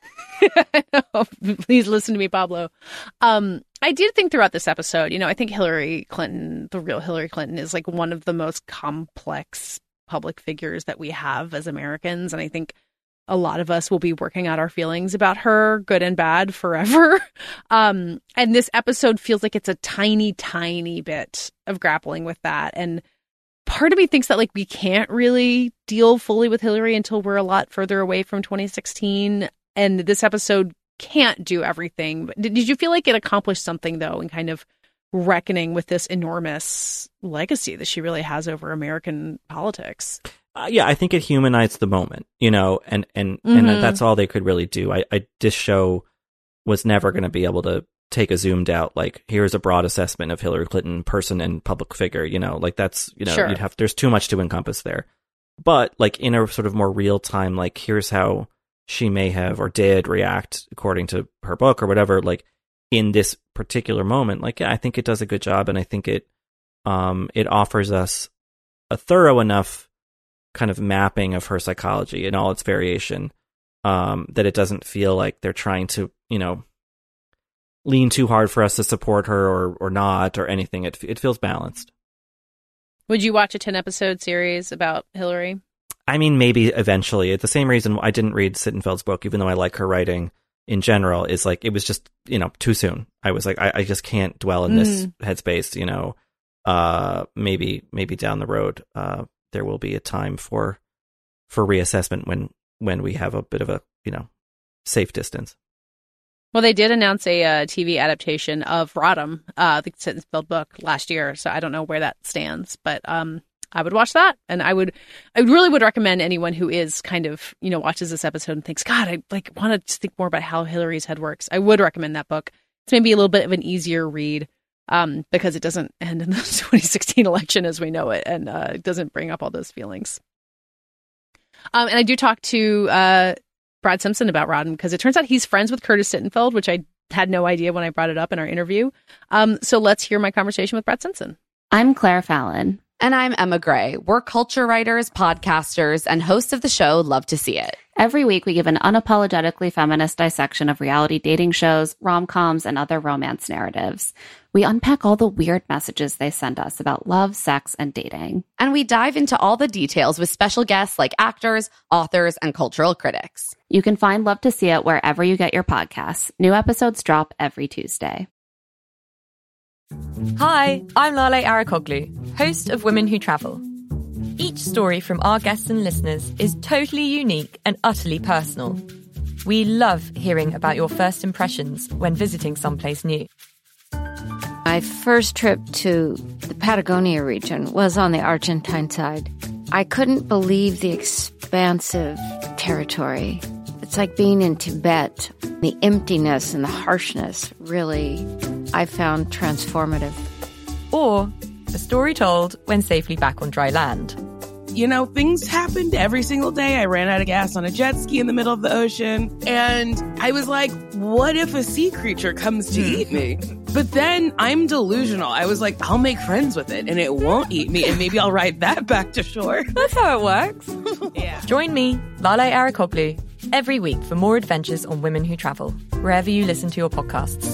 I know. Please listen to me, Pablo. Um, I did think throughout this episode, you know, I think Hillary Clinton, the real Hillary Clinton, is like one of the most complex public figures that we have as Americans. And I think a lot of us will be working out our feelings about her, good and bad, forever. Um, and this episode feels like it's a tiny, tiny bit of grappling with that. And part of me thinks that like we can't really deal fully with Hillary until we're a lot further away from twenty sixteen. And this episode can't do everything. But did, did you feel like it accomplished something, though, in kind of reckoning with this enormous legacy that she really has over American politics? Uh, yeah, I think it humanized the moment, you know, and and, Mm-hmm. and that's all they could really do. I, I this show was never going to be able to take a zoomed out, like, here's a broad assessment of Hillary Clinton, person and public figure, you know, like that's, you know, Sure. you'd have, there's too much to encompass there. But like in a sort of more real time, like, here's how she may have or did react according to her book or whatever, like in this particular moment, like, yeah, I think it does a good job. And I think it, um, it offers us a thorough enough kind of mapping of her psychology in all its variation, um, that it doesn't feel like they're trying to, you know, lean too hard for us to support her or, or not or anything. It, it feels balanced. Would you watch a ten episode series about Hillary? I mean, maybe eventually. It's the same reason I didn't read Sittenfeld's book, even though I like her writing in general, is like, it was just, you know, too soon. I was like, I, I just can't dwell in this Mm. headspace, you know. Uh, maybe, maybe down the road, uh, there will be a time for, for reassessment when, when we have a bit of a, you know, safe distance. Well, they did announce a uh, T V adaptation of Rodham, uh, the Sittenfeld book, last year. So I don't know where that stands, but um, I would watch that. And I would, I really would recommend anyone who is kind of, you know, watches this episode and thinks, God, I like want to think more about how Hillary's head works. I would recommend that book. It's maybe a little bit of an easier read um, because it doesn't end in the twenty sixteen election as we know it, and uh, it doesn't bring up all those feelings. Um, and I do talk to uh, Brad Simpson about Rodham because it turns out he's friends with Curtis Sittenfeld, which I had no idea when I brought it up in our interview. Um, so let's hear my conversation with Brad Simpson. I'm Claire Fallon. And I'm Emma Gray. We're culture writers, podcasters, and hosts of the show Love to See It. Every week, we give an unapologetically feminist dissection of reality dating shows, rom-coms, and other romance narratives. We unpack all the weird messages they send us about love, sex, and dating. And we dive into all the details with special guests like actors, authors, and cultural critics. You can find Love to See It wherever you get your podcasts. New episodes drop every Tuesday. Hi, I'm Lale Arakoglu, host of Women Who Travel. Each story from our guests and listeners is totally unique and utterly personal. We love hearing about your first impressions when visiting someplace new. My first trip to the Patagonia region was on the Argentine side. I couldn't believe the expansive territory. It's like being in Tibet. The emptiness and the harshness really, I found transformative. Or a story told when safely back on dry land. You know, things happened every single day. I ran out of gas on a jet ski in the middle of the ocean. And I was like, what if a sea creature comes to eat me? But then I'm delusional. I was like, I'll make friends with it and it won't eat me. And maybe I'll ride that back to shore. That's how it works. Yeah. Join me, Lale Arakoglu, every week for more adventures on Women Who Travel, wherever you listen to your podcasts.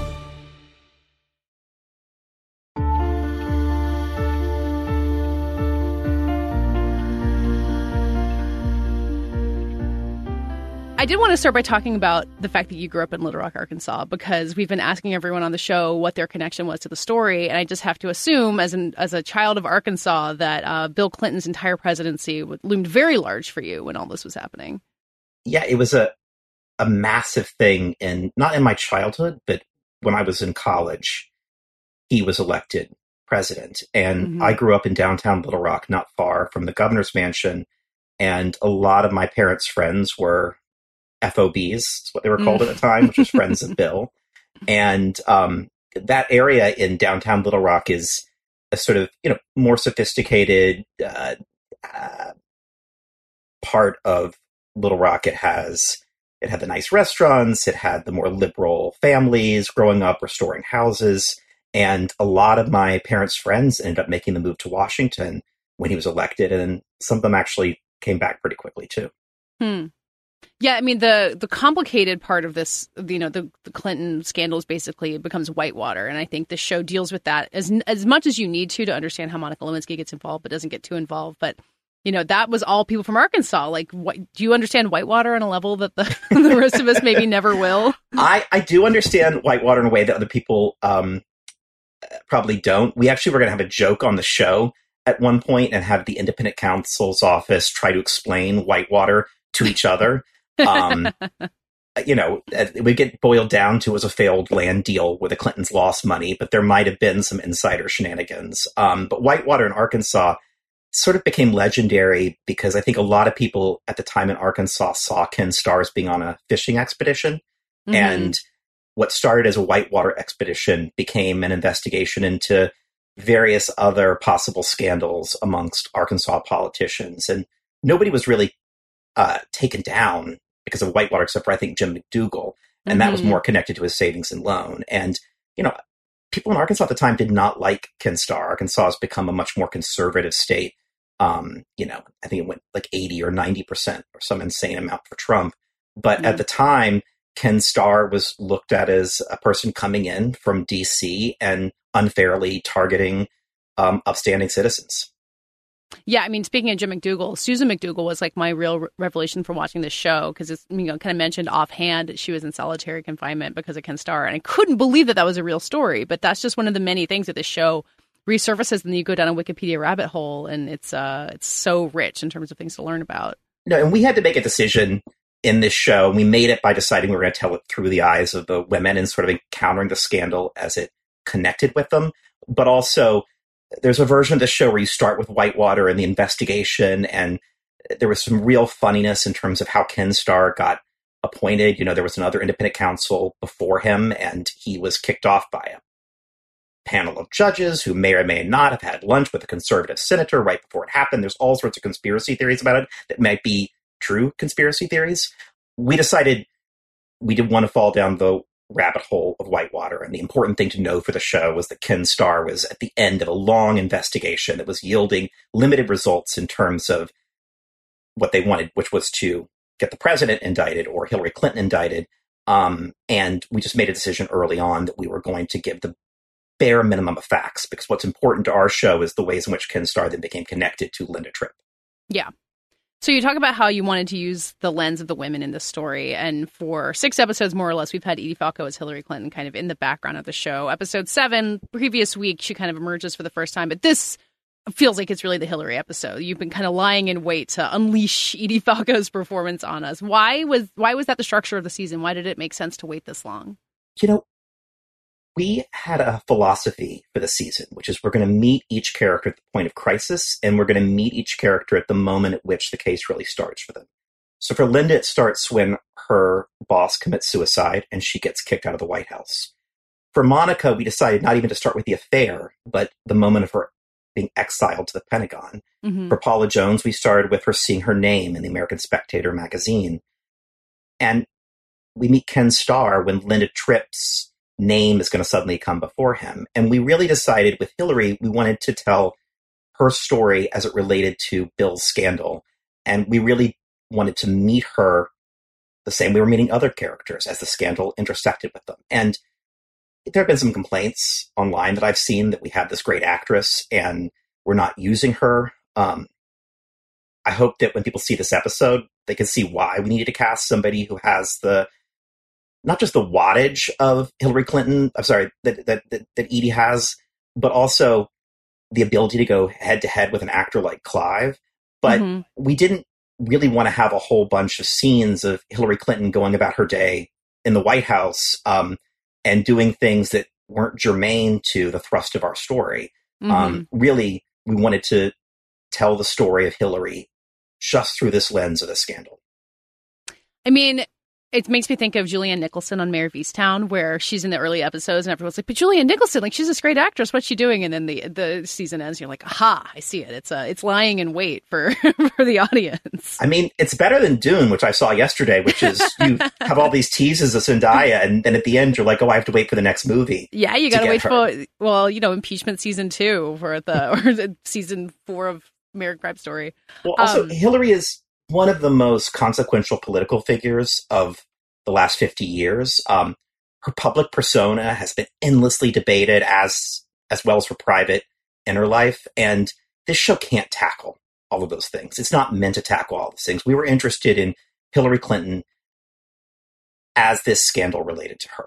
I did want to start by talking about the fact that you grew up in Little Rock, Arkansas, because we've been asking everyone on the show what their connection was to the story. And I just have to assume, as an as a child of Arkansas, that uh, Bill Clinton's entire presidency loomed very large for you when all this was happening. Yeah, it was a a massive thing, in not in my childhood, but when I was in college, he was elected president. And mm-hmm. I grew up in downtown Little Rock, not far from the governor's mansion. And a lot of my parents' friends were F O Bs, is what they were called mm. at the time, which was Friends of Bill. And um, that area in downtown Little Rock is a sort of, you know, more sophisticated uh, uh, part of Little Rock. It has, it had the nice restaurants, it had the more liberal families growing up, restoring houses. And a lot of my parents' friends ended up making the move to Washington when he was elected. And some of them actually came back pretty quickly, too. Hmm. Yeah, I mean, the the complicated part of this, you know, the, the Clinton scandals basically becomes whitewater. And I think the show deals with that as as much as you need to to understand how Monica Lewinsky gets involved, but doesn't get too involved. But, you know, that was all people from Arkansas. Like, what, do you understand whitewater on a level that the, the rest of us maybe never will? I, I do understand whitewater in a way that other people um, probably don't. We actually were going to have a joke on the show at one point and have the independent counsel's office try to explain whitewater to each other. um, you know, it would get boiled down to as a failed land deal where the Clintons lost money, but there might have been some insider shenanigans. Um, but whitewater in Arkansas sort of became legendary because I think a lot of people at the time in Arkansas saw Ken Starr as being on a fishing expedition. Mm-hmm. And what started as a whitewater expedition became an investigation into various other possible scandals amongst Arkansas politicians. And nobody was really uh, taken down because of whitewater, except for, I think, Jim McDougal. And mm-hmm. that was more connected to his savings and loan. And, you know, people in Arkansas at the time did not like Ken Starr. Arkansas has become a much more conservative state. Um, you know, I think it went like eighty or ninety percent or some insane amount for Trump. But mm-hmm. at the time, Ken Starr was looked at as a person coming in from D C and unfairly targeting um, upstanding citizens. Yeah, I mean, speaking of Jim McDougal, Susan McDougal was like my real re- revelation from watching this show because it's, you know, kind of mentioned offhand she was in solitary confinement because of Ken Starr. And I couldn't believe that that was a real story. But that's just one of the many things that this show resurfaces. And then you go down a Wikipedia rabbit hole and it's uh, it's so rich in terms of things to learn about. No, and we had to make a decision in this show. We made it by deciding we were going to tell it through the eyes of the women and sort of encountering the scandal as it connected with them. But also, there's a version of the show where you start with whitewater and the investigation, and there was some real funniness in terms of how Ken Starr got appointed. You know, there was another independent counsel before him, and he was kicked off by a panel of judges who may or may not have had lunch with a conservative senator right before it happened. There's all sorts of conspiracy theories about it that might be true conspiracy theories. We decided we didn't want to fall down the rabbit hole of whitewater. And the important thing to know for the show was that Ken Starr was at the end of a long investigation that was yielding limited results in terms of what they wanted, which was to get the president indicted or Hillary Clinton indicted. Um, and we just made a decision early on that we were going to give the bare minimum of facts, because what's important to our show is the ways in which Ken Starr then became connected to Linda Tripp. Yeah. So you talk about how you wanted to use the lens of the women in this story. And for six episodes, more or less, we've had Edie Falco as Hillary Clinton kind of in the background of the show. Episode seven, previous week, she kind of emerges for the first time. But this feels like it's really the Hillary episode. You've been kind of lying in wait to unleash Edie Falco's performance on us. Why was why was that the structure of the season? Why did it make sense to wait this long? You know, we had a philosophy for the season, which is we're going to meet each character at the point of crisis, and we're going to meet each character at the moment at which the case really starts for them. So for Linda, it starts when her boss commits suicide and she gets kicked out of the White House. For Monica, we decided not even to start with the affair, but the moment of her being exiled to the Pentagon. Mm-hmm. For Paula Jones, we started with her seeing her name in the American Spectator magazine. And we meet Ken Starr when Linda Tripp's name is going to suddenly come before him. And we really decided with Hillary, we wanted to tell her story as it related to Bill's scandal. And we really wanted to meet her the same way we're meeting other characters, as the scandal intersected with them. And there have been some complaints online that I've seen that we have this great actress and we're not using her. Um, I hope that when people see this episode, they can see why we needed to cast somebody who has the, not just the wattage of Hillary Clinton, I'm sorry, that, that, that, that Edie has, but also the ability to go head to head with an actor like Clive. But mm-hmm. we didn't really want to have a whole bunch of scenes of Hillary Clinton going about her day in the White House, um, and doing things that weren't germane to the thrust of our story. Mm-hmm. Um, really, we wanted to tell the story of Hillary just through this lens of the scandal. I mean, it makes me think of Julianne Nicholson on Mayor of Easttown, where she's in the early episodes and everyone's like, but Julianne Nicholson, like, she's this great actress. What's she doing? And then the the season ends and you're like, aha, I see it. It's uh, it's lying in wait for, for the audience. I mean, it's better than Dune, which I saw yesterday, which is you have all these teases of Zendaya, and then at the end you're like, oh, I have to wait for the next movie. Yeah, you got to wait her. for, well, you know, impeachment season two for the, or the season four of American Crime Story. Well, also, um, Hillary is one of the most consequential political figures of the last fifty years. Um, her public persona has been endlessly debated, as as well as her private inner life. And this show can't tackle all of those things. It's not meant to tackle all those things. We were interested in Hillary Clinton as this scandal related to her.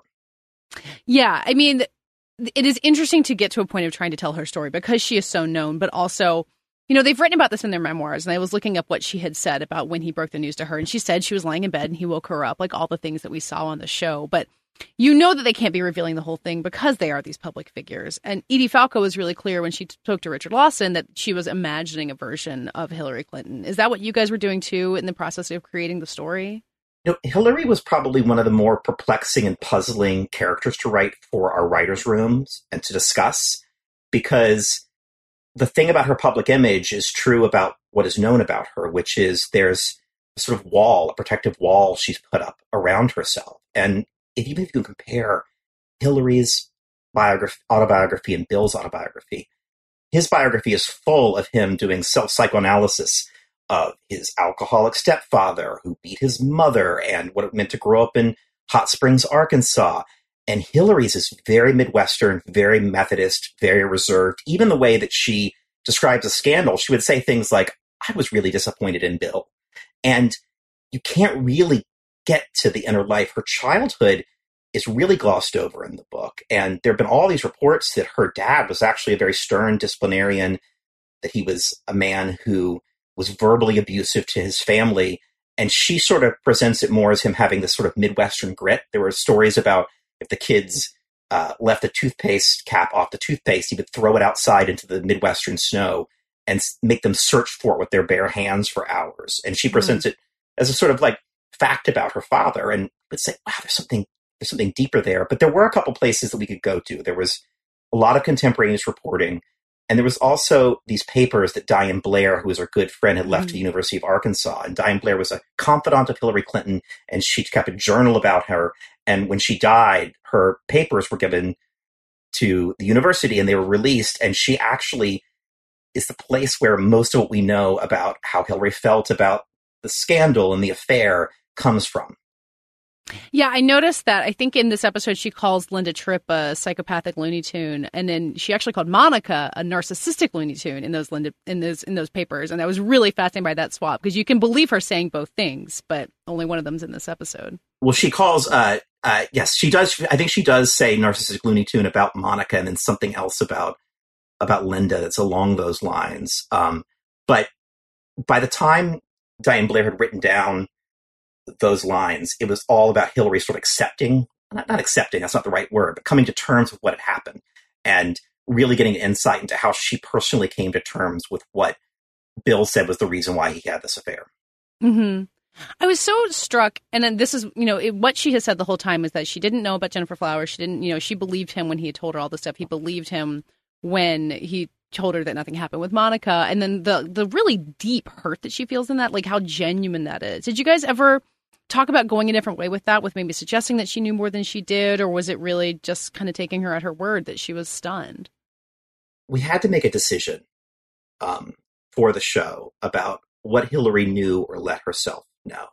Yeah, I mean, it is interesting to get to a point of trying to tell her story because she is so known, but also, you know, they've written about this in their memoirs, and I was looking up what she had said about when he broke the news to her, and she said she was lying in bed and he woke her up, like all the things that we saw on the show. But you know that they can't be revealing the whole thing because they are these public figures. And Edie Falco was really clear when she spoke to Richard Lawson that she was imagining a version of Hillary Clinton. Is that what you guys were doing too in the process of creating the story? You know, Hillary was probably one of the more perplexing and puzzling characters to write for our writers' rooms and to discuss, because the thing about her public image is true about what is known about her, which is there's a sort of wall, a protective wall she's put up around herself. And if even if you compare Hillary's biography, autobiography and Bill's autobiography, his biography is full of him doing self-psychoanalysis of his alcoholic stepfather who beat his mother and what it meant to grow up in Hot Springs, Arkansas. And Hillary's is very Midwestern, very Methodist, very reserved. Even the way that she describes a scandal, she would say things like, I was really disappointed in Bill. And you can't really get to the inner life. Her childhood is really glossed over in the book. And there have been all these reports that her dad was actually a very stern disciplinarian, that he was a man who was verbally abusive to his family. And she sort of presents it more as him having this sort of Midwestern grit. There were stories about if the kids uh, left the toothpaste cap off the toothpaste, he would throw it outside into the Midwestern snow and make them search for it with their bare hands for hours. And she presents mm. it as a sort of like fact about her father, and would say, wow, there's something, there's something deeper there. But there were a couple places that we could go to. There was a lot of contemporaneous reporting. And there was also these papers that Diane Blair, who was her good friend, had left mm. to the University of Arkansas. And Diane Blair was a confidant of Hillary Clinton, and she kept a journal about her. And when she died, her papers were given to the university and they were released. And she actually is the place where most of what we know about how Hillary felt about the scandal and the affair comes from. Yeah, I noticed that. I think in this episode she calls Linda Tripp a psychopathic Looney Tune, and then she actually called Monica a narcissistic Looney Tune in those Linda in those in those papers, and I was really fascinated by that swap because you can believe her saying both things, but only one of them's in this episode. Well, she calls, uh, uh, yes, she does. I think she does say narcissistic Looney Tune about Monica, and then something else about about Linda that's along those lines. Um, but by the time Diane Blair had written down those lines, it was all about Hillary sort of accepting, not, not accepting, that's not the right word, but coming to terms with what had happened and really getting insight into how she personally came to terms with what Bill said was the reason why he had this affair. Mm-hmm. I was so struck, and then this is, you know, it, what she has said the whole time is that she didn't know about Jennifer Flowers. She didn't, you know, she believed him when he had told her all this stuff. He believed him when he told her that nothing happened with Monica. And then the the really deep hurt that she feels in that, like how genuine that is. Did you guys ever talk about going a different way with that, with maybe suggesting that she knew more than she did, or was it really just kind of taking her at her word that she was stunned? We had to make a decision um, for the show about what Hillary knew or let herself know.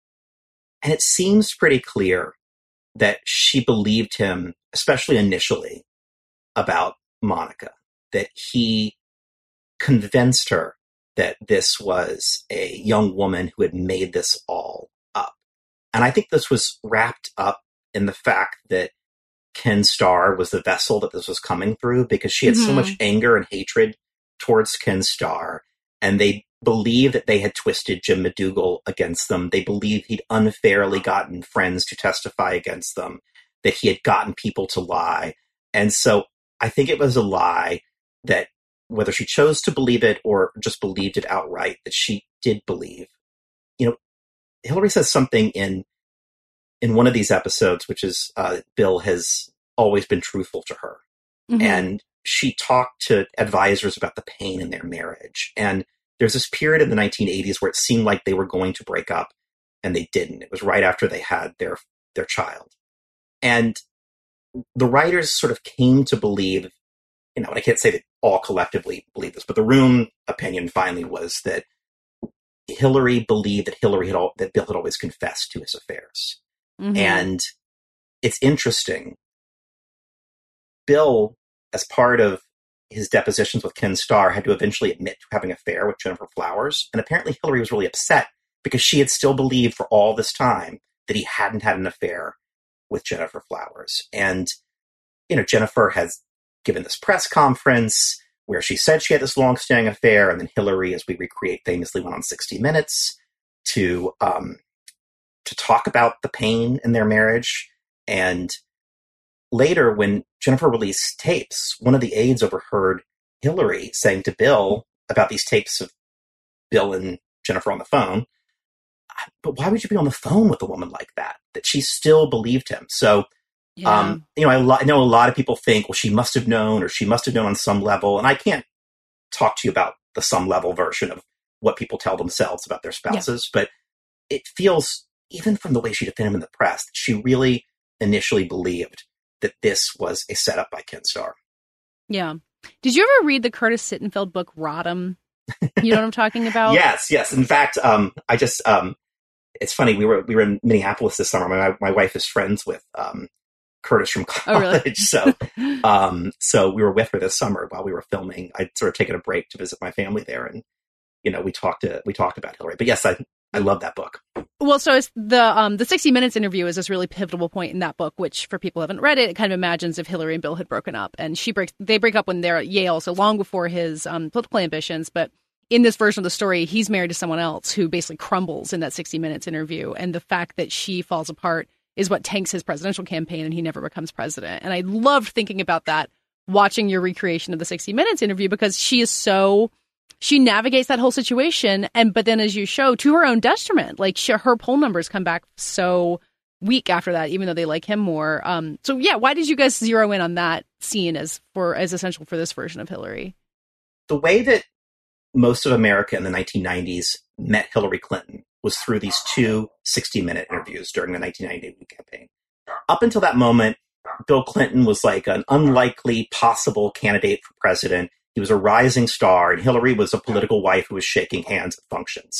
And it seems pretty clear that she believed him, especially initially, about Monica, that he convinced her that this was a young woman who had made this all up. And I think this was wrapped up in the fact that Ken Starr was the vessel that this was coming through, because she had mm-hmm. so much anger and hatred towards Ken Starr, and they believed that they had twisted Jim McDougal against them. They believed he'd unfairly gotten friends to testify against them, that he had gotten people to lie. And so I think it was a lie that, whether she chose to believe it or just believed it outright, that she did believe. You know, Hillary says something in in one of these episodes, which is uh, Bill has always been truthful to her. Mm-hmm. And she talked to advisors about the pain in their marriage. And there's this period in the nineteen eighties where it seemed like they were going to break up, and they didn't. It was right after they had their their child. And the writers sort of came to believe, you know, and I can't say that all collectively believe this, but the room opinion finally was that Hillary believed that Hillary had all, that Bill had always confessed to his affairs. Mm-hmm. And it's interesting. Bill, as part of his depositions with Ken Starr, had to eventually admit to having an affair with Jennifer Flowers. And apparently Hillary was really upset because she had still believed for all this time that he hadn't had an affair with Jennifer Flowers. And, you know, Jennifer has given this press conference where she said she had this long-standing affair, and then Hillary, as we recreate, famously went on sixty minutes to um, to talk about the pain in their marriage. And later, when Jennifer released tapes, one of the aides overheard Hillary saying to Bill about these tapes of Bill and Jennifer on the phone, but why would you be on the phone with a woman like that? That she still believed him. So, yeah. um, you know, I, lo- I know a lot of people think, well, she must have known, or she must have known on some level. And I can't talk to you about the some level version of what people tell themselves about their spouses, yeah. but it feels, even from the way she defended him in the press, that she really initially believed that this was a setup by Ken Starr. Yeah. Did you ever read the Curtis Sittenfeld book, Rodham? You know what I'm talking about? Yes, yes. In fact, um, I just, um, it's funny, we were we were in Minneapolis this summer. My my wife is friends with um, Curtis from college. Oh, really? so um, so we were with her this summer while we were filming. I'd sort of taken a break to visit my family there, and, you know, we talked to, we talked about Hillary. But yes, I I love that book. Well, so it's the um, the sixty minutes interview is this really pivotal point in that book, which, for people who haven't read it, it kind of imagines if Hillary and Bill had broken up. And she breaks they break up when they're at Yale, so long before his um, political ambitions. But in this version of the story, he's married to someone else who basically crumbles in that sixty minutes interview. And the fact that she falls apart is what tanks his presidential campaign, and he never becomes president. And I loved thinking about that, watching your recreation of the sixty minutes interview, because she is so, she navigates that whole situation. And, but then, as you show, to her own detriment, like she, her poll numbers come back so weak after that, even though they like him more. Um, so yeah, why did you guys zero in on that scene as for, as essential for this version of Hillary? The way that most of America in the nineteen nineties met Hillary Clinton was through these two sixty-minute interviews during the nineteen ninety campaign. Up until that moment, Bill Clinton was like an unlikely possible candidate for president. He was a rising star, and Hillary was a political wife who was shaking hands at functions.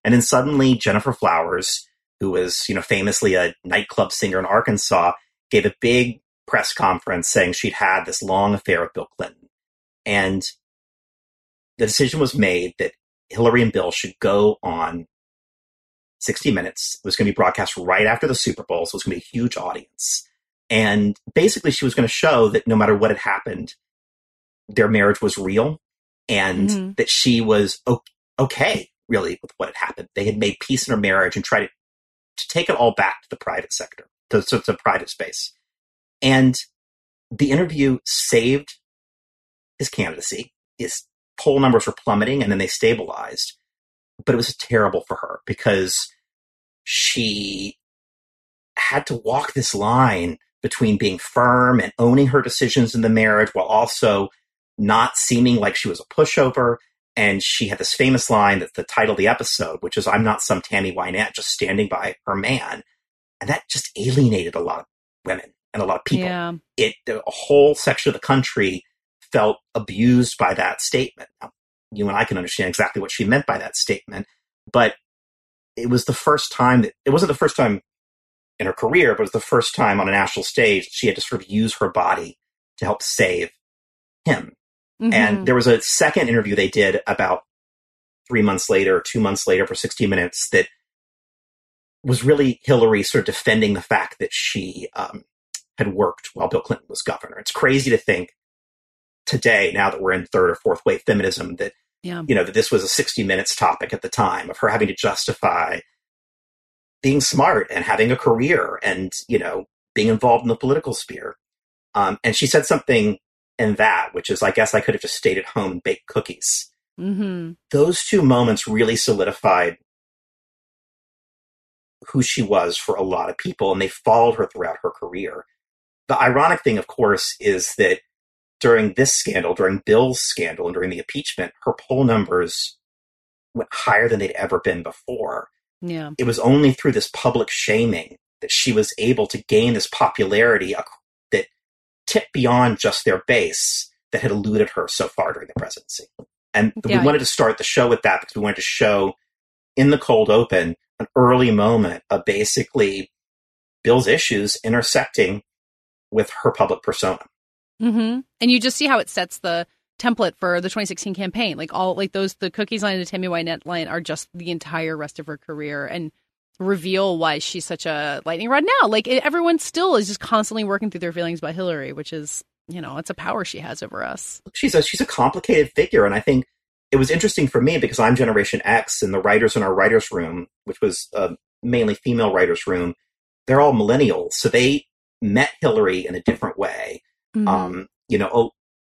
And then suddenly Jennifer Flowers, who was, you know, famously a nightclub singer in Arkansas, gave a big press conference saying she'd had this long affair with Bill Clinton. And the decision was made that Hillary and Bill should go on sixty minutes. It was going to be broadcast right after the Super Bowl, so it was going to be a huge audience. And basically she was going to show that no matter what had happened, their marriage was real, and mm-hmm. that she was okay, really, with what had happened. They had made peace in her marriage and tried to, to take it all back to the private sector, to, to, to private space. And the interview saved his candidacy. His poll numbers were plummeting, and then they stabilized. But it was terrible for her because she had to walk this line between being firm and owning her decisions in the marriage while also not seeming like she was a pushover. And she had this famous line that's the title of the episode, which is, "I'm not some Tammy Wynette just standing by her man." And that just alienated a lot of women and a lot of people. Yeah. It, a whole section of the country felt abused by that statement. Now, you and I can understand exactly what she meant by that statement, but it was the first time that, it wasn't the first time in her career, but it was the first time on a national stage she had to sort of use her body to help save him. Mm-hmm. And there was a second interview they did about three months later, two months later for sixty minutes that was really Hillary sort of defending the fact that she um, had worked while Bill Clinton was governor. It's crazy to think today, now that we're in third or fourth wave feminism, that, yeah. you know, that this was a sixty minutes topic at the time of her having to justify being smart and having a career and, you know, being involved in the political sphere. Um, and she said something in that, which is, I guess I could have just stayed at home and baked cookies. Mm-hmm. Those two moments really solidified who she was for a lot of people, and they followed her throughout her career. The ironic thing, of course, is that during this scandal, during Bill's scandal, and during the impeachment, her poll numbers went higher than they'd ever been before. Yeah. It was only through this public shaming that she was able to gain this popularity that tipped beyond just their base that had eluded her so far during the presidency. And yeah, we wanted to start the show with that because we wanted to show in the cold open an early moment of basically Bill's issues intersecting with her public persona. Mm-hmm. And you just see how it sets the template for the twenty sixteen campaign. Like all, like those, the cookies line and the Tammy Wynette line are just the entire rest of her career and reveal why she's such a lightning rod now. Like it, everyone still is just constantly working through their feelings about Hillary, which is, you know, it's a power she has over us. She's a, she's a complicated figure. And I think it was interesting for me because I'm Generation X, and the writers in our writers' room, which was a mainly female writers' room, they're all millennials. So they met Hillary in a different way. Mm-hmm. Um, you know,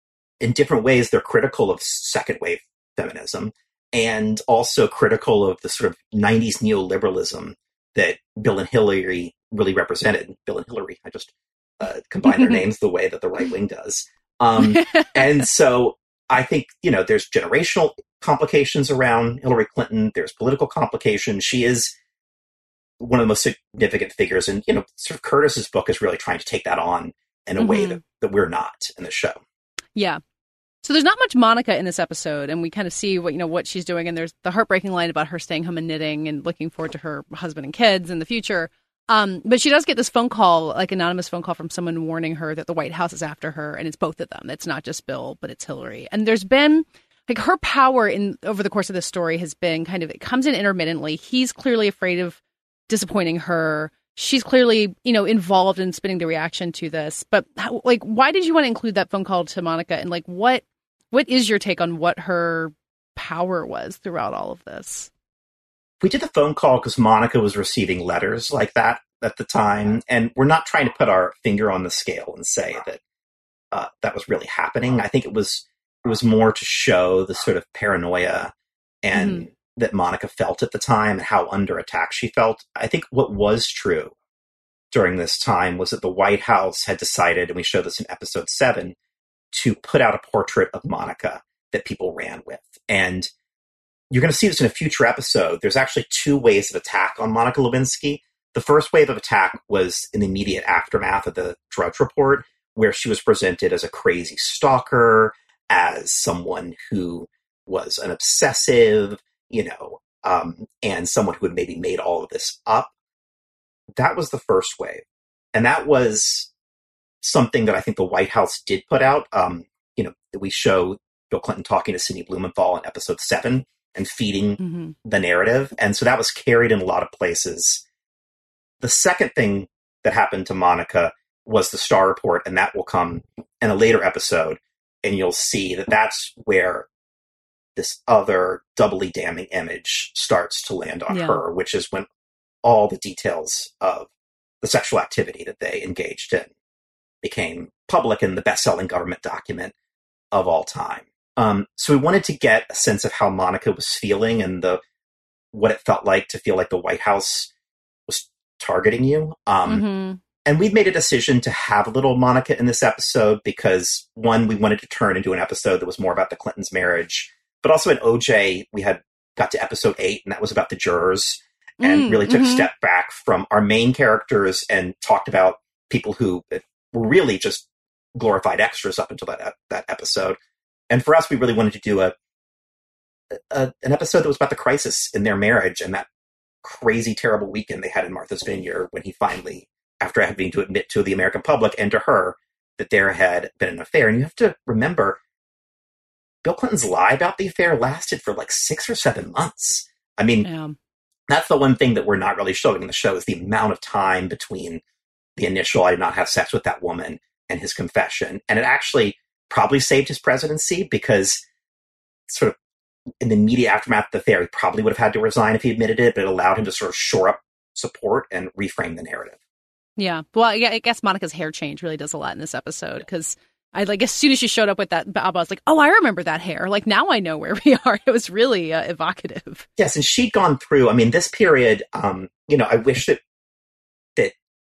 in different ways, they're critical of second wave feminism and also critical of the sort of nineties neoliberalism that Bill and Hillary really represented. Bill and Hillary, I just uh, combine their names the way that the right wing does. Um, and so I think, you know, there's generational complications around Hillary Clinton. There's political complications. She is one of the most significant figures. And, you know, sort of Curtis's book is really trying to take that on in a mm-hmm. way that, that we're not in the show. Yeah. So there's not much Monica in this episode, and we kind of see what, you know, what she's doing. And there's the heartbreaking line about her staying home and knitting and looking forward to her husband and kids in the future. Um, but she does get this phone call, like anonymous phone call from someone warning her that the White House is after her, and it's both of them. It's not just Bill, but it's Hillary. And there's been like her power in over the course of this story has been kind of, it comes in intermittently. He's clearly afraid of disappointing her. She's clearly, you know, involved in spinning the reaction to this. But how, like, why did you want to include that phone call to Monica? And like, what what is your take on what her power was throughout all of this? We did the phone call because Monica was receiving letters like that at the time. And we're not trying to put our finger on the scale and say that uh, that was really happening. I think it was it was more to show the sort of paranoia and mm-hmm. that Monica felt at the time and how under attack she felt. I think what was true during this time was that the White House had decided, and we show this in episode seven, to put out a portrait of Monica that people ran with. And you're going to see this in a future episode. There's actually two waves of attack on Monica Lewinsky. The first wave of attack was in the immediate aftermath of the Drudge Report, where she was presented as a crazy stalker, as someone who was an obsessive, you know, um, and someone who had maybe made all of this up. That was the first wave. And that was something that I think the White House did put out. Um, you know, we show Bill Clinton talking to Sidney Blumenthal in episode seven and feeding mm-hmm. the narrative. And so that was carried in a lot of places. The second thing that happened to Monica was the Starr Report, and that will come in a later episode. And you'll see that that's where this other doubly damning image starts to land on yeah. her, which is when all the details of the sexual activity that they engaged in became public in the best-selling government document of all time. Um, so we wanted to get a sense of how Monica was feeling and the what it felt like to feel like the White House was targeting you. Um, mm-hmm. And we've made a decision to have a little Monica in this episode because, one, we wanted to turn into an episode that was more about the Clintons' marriage. But also in O J, we had got to episode eight, and that was about the jurors, and mm, really took mm-hmm. a step back from our main characters and talked about people who were really just glorified extras up until that that episode. And for us, we really wanted to do a, a an episode that was about the crisis in their marriage and that crazy, terrible weekend they had in Martha's Vineyard when he finally, after having to admit to the American public and to her that there had been an affair. And you have to remember, Bill Clinton's lie about the affair lasted for like six or seven months. I mean, yeah. that's the one thing that we're not really showing in the show is the amount of time between the initial I did not have sex with that woman and his confession. And it actually probably saved his presidency because sort of in the immediate aftermath of the affair, he probably would have had to resign if he admitted it, but it allowed him to sort of shore up support and reframe the narrative. Yeah. Well, yeah, I guess Monica's hair change really does a lot in this episode because I like as soon as she showed up with that bob, I was like, oh, I remember that hair. Like now I know where we are. It was really uh, evocative. Yes. And she'd gone through, I mean, this period, um, you know, I wish that, that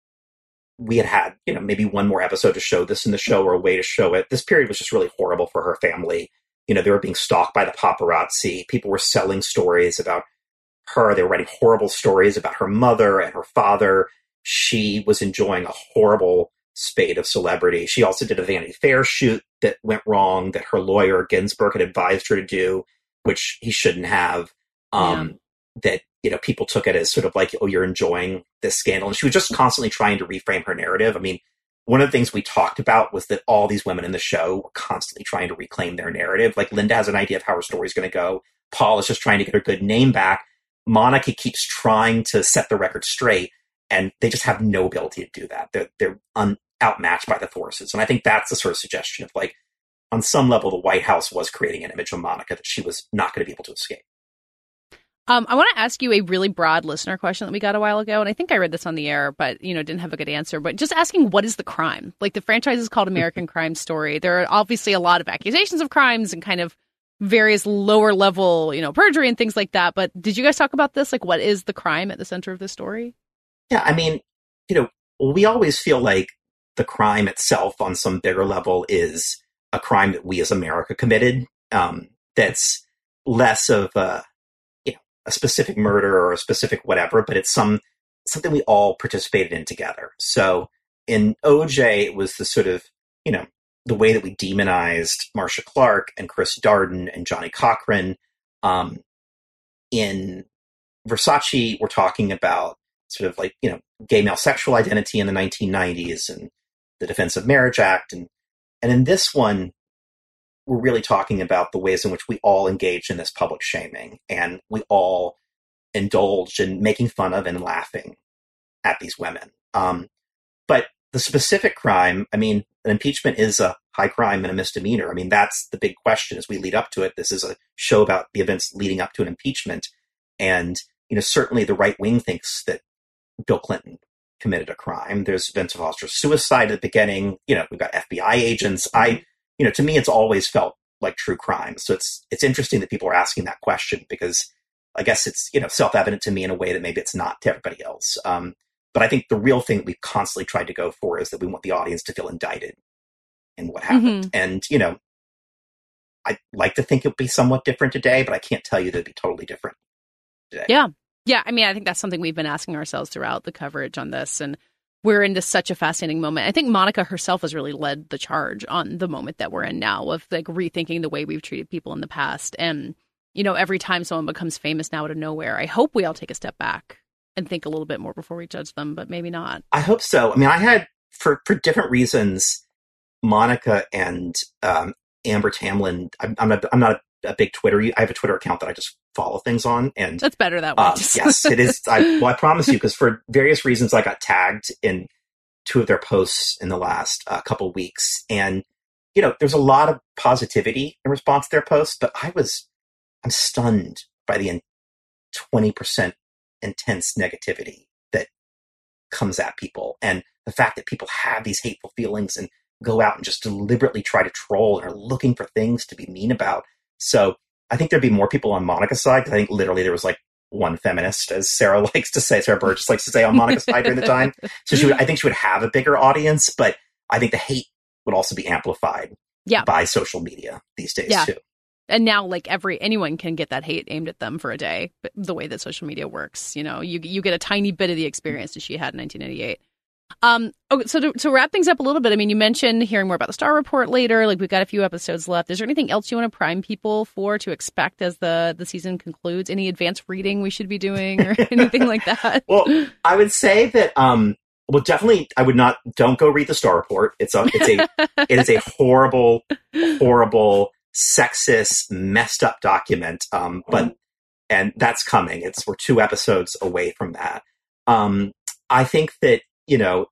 we had had, you know, maybe one more episode to show this in the show or a way to show it. This period was just really horrible for her family. You know, they were being stalked by the paparazzi. People were selling stories about her. They were writing horrible stories about her mother and her father. She was enjoying a horrible spate of celebrity. She also did a Vanity Fair shoot that went wrong that her lawyer Ginsburg had advised her to do, which he shouldn't have. Um, yeah. That, you know, people took it as sort of like, oh, you're enjoying this scandal. And she was just constantly trying to reframe her narrative. I mean, one of the things we talked about was that all these women in the show were constantly trying to reclaim their narrative. Like Linda has an idea of how her story's going to go. Paul is just trying to get her good name back. Monica keeps trying to set the record straight, and they just have no ability to do that. They're, they're un- outmatched by the forces. And I think that's the sort of suggestion of like, on some level, the White House was creating an image of Monica that she was not going to be able to escape. Um, I want to ask you a really broad listener question that we got a while ago, and I think I read this on the air, but, you know, didn't have a good answer. But just asking, what is the crime? Like, the franchise is called American Crime Story. There are obviously a lot of accusations of crimes and kind of various lower level, you know, perjury and things like that. But did you guys talk about this? Like, what is the crime at the center of the story? Yeah, I mean, you know, we always feel like the crime itself on some bigger level is a crime that we as America committed. Um, that's less of a, a specific murder or a specific whatever, but it's some something we all participated in together. So in O J, it was the sort of, you know, the way that we demonized Marcia Clark and Chris Darden and Johnny Cochran. Um, in Versace, we're talking about sort of like, you know, gay male sexual identity in the nineteen nineties and the Defense of Marriage Act. And, and in this one, we're really talking about the ways in which we all engaged in this public shaming, and we all indulged in making fun of and laughing at these women. Um, but the specific crime, I mean, an impeachment is a high crime and a misdemeanor. I mean, that's the big question as we lead up to it. This is a show about the events leading up to an impeachment. And, you know, certainly the right wing thinks that Bill Clinton committed a crime. There's Vincent Foster's suicide at the beginning. You know, we've got F B I agents. I, You know, to me, it's always felt like true crime. So it's it's interesting that people are asking that question because I guess it's, you know, self-evident to me in a way that maybe it's not to everybody else. Um, but I think the real thing that we've constantly tried to go for is that we want the audience to feel indicted in what happened. Mm-hmm. And, you know, I'd like to think it would be somewhat different today, but I can't tell you that it'd be totally different today. Yeah. Yeah. I mean, I think that's something we've been asking ourselves throughout the coverage on this. And we're into such a fascinating moment. I think Monica herself has really led the charge on the moment that we're in now of like rethinking the way we've treated people in the past. And you know, every time someone becomes famous now out of nowhere, I hope we all take a step back and think a little bit more before we judge them, but maybe not. I hope so. I mean, I had, for, for different reasons, Monica and um, Amber Tamlin, I'm, I'm, a, I'm not a, a big Twitter, I have a Twitter account that I just follow things on. And that's better that way. Uh, yes, it is. I, well, I promise you, because for various reasons, I got tagged in two of their posts in the last uh, couple weeks. And, you know, there's a lot of positivity in response to their posts, but I was, I'm stunned by the twenty percent intense negativity that comes at people. And the fact that people have these hateful feelings and go out and just deliberately try to troll and are looking for things to be mean about. So I think there'd be more people on Monica's side, because I think literally there was like one feminist, as Sarah likes to say, Sarah Burgess likes to say, on Monica's side during the time. So she would, I think she would have a bigger audience, but I think the hate would also be amplified yeah. by social media these days yeah. too. And now, like, every anyone can get that hate aimed at them for a day. But the way that social media works, you know, you you get a tiny bit of the experience that she had in nineteen ninety-eight. Um, okay, so to, to wrap things up a little bit, I mean, you mentioned hearing more about the Star Report later. Like, we've got a few episodes left. Is there anything else you want to prime people for to expect as the the season concludes? Any advanced reading we should be doing or anything like that? Well, I would say that. Um, well, definitely, I would not. Don't go read the Star Report. It's a. It's a. It is a horrible, horrible, sexist, messed up document. Um, but and that's coming. It's we're two episodes away from that. Um, I think that. You know,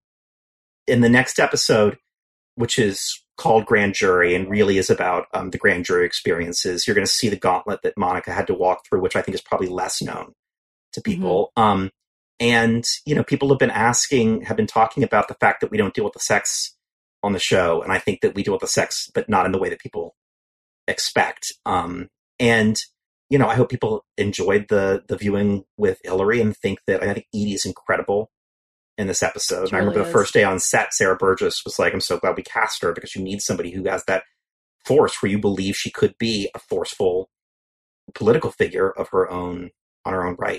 in the next episode, which is called Grand Jury and really is about um, the grand jury experiences, you're going to see the gauntlet that Monica had to walk through, which I think is probably less known to people. Mm-hmm. Um, and, you know, people have been asking, have been talking about the fact that we don't deal with the sex on the show. And I think that we deal with the sex, but not in the way that people expect. Um, and, you know, I hope people enjoyed the the viewing with Hillary and think that I think Edie is incredible in this episode. And I remember the first day on set, Sarah Burgess was like, I'm so glad we cast her, because you need somebody who has that force where you believe she could be a forceful political figure of her own, on her own right.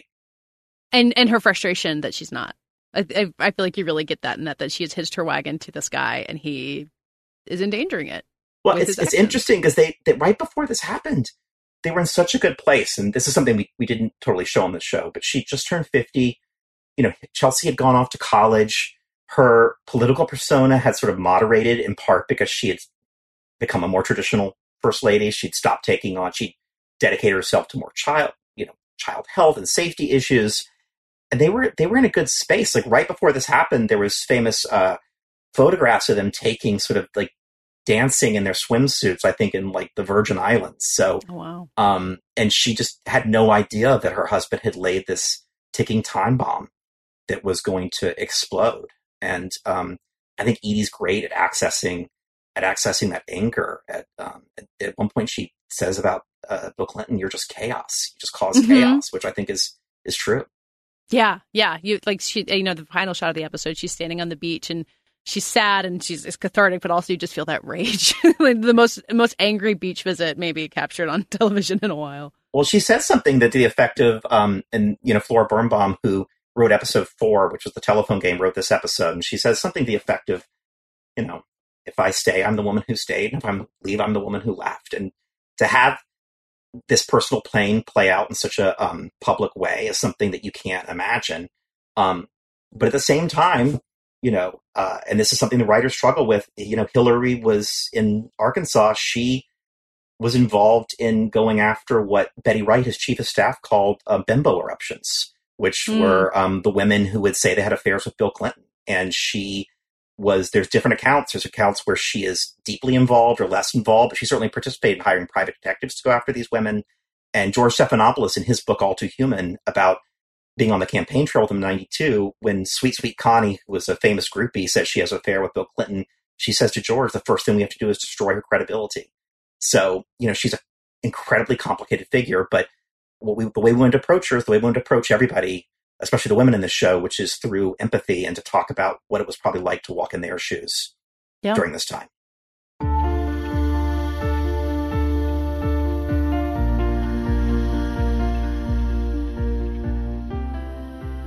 And and her frustration that she's not. I, I, I feel like you really get that in that, that she has hitched her wagon to this guy and he is endangering it. Well, it's it's interesting because they, they, right before this happened, they were in such a good place. And this is something we, we didn't totally show on the show, but she just turned fifty. You know, Chelsea had gone off to college. Her political persona had sort of moderated in part because she had become a more traditional first lady. She'd stopped taking on, she'd dedicated herself to more child, you know, child health and safety issues. And they were, they were in a good space. Like right before this happened, there was famous uh, photographs of them taking sort of like dancing in their swimsuits, I think in like the Virgin Islands. So, oh, wow. um, and she just had no idea that her husband had laid this ticking time bomb that was going to explode. And um, I think Edie's great at accessing at accessing that anger. At um, at, at one point, she says about uh, Bill Clinton, "You're just chaos. You just cause mm-hmm. chaos," which I think is is true. Yeah, yeah. You like she, you know, the final shot of the episode, she's standing on the beach and she's sad and she's it's cathartic, but also you just feel that rage. Like the most most angry beach visit maybe captured on television in a while. Well, she says something that to the effect of, um, and you know, Flora Birnbaum, who wrote episode four, which was the telephone game, wrote this episode. And she says something to the effect of, you know, if I stay, I'm the woman who stayed. And if I leave, I'm the woman who left. And to have this personal plane play out in such a um, public way is something that you can't imagine. Um, but at the same time, you know, uh, and this is something the writers struggle with, you know, Hillary was in Arkansas. She was involved in going after what Betty Wright, his chief of staff, called uh, bimbo eruptions, which mm. were um, the women who would say they had affairs with Bill Clinton. And she was, there's different accounts. There's accounts where she is deeply involved or less involved, but she certainly participated in hiring private detectives to go after these women. And George Stephanopoulos, in his book, All Too Human, about being on the campaign trail with him in ninety-two, when Sweet Sweet Connie, who was a famous groupie, says she has an affair with Bill Clinton, she says to George, the first thing we have to do is destroy her credibility. So, you know, she's an incredibly complicated figure, but what we, the way we want to approach her is the way we want to approach everybody, especially the women in the show, which is through empathy and to talk about what it was probably like to walk in their shoes yeah. during this time.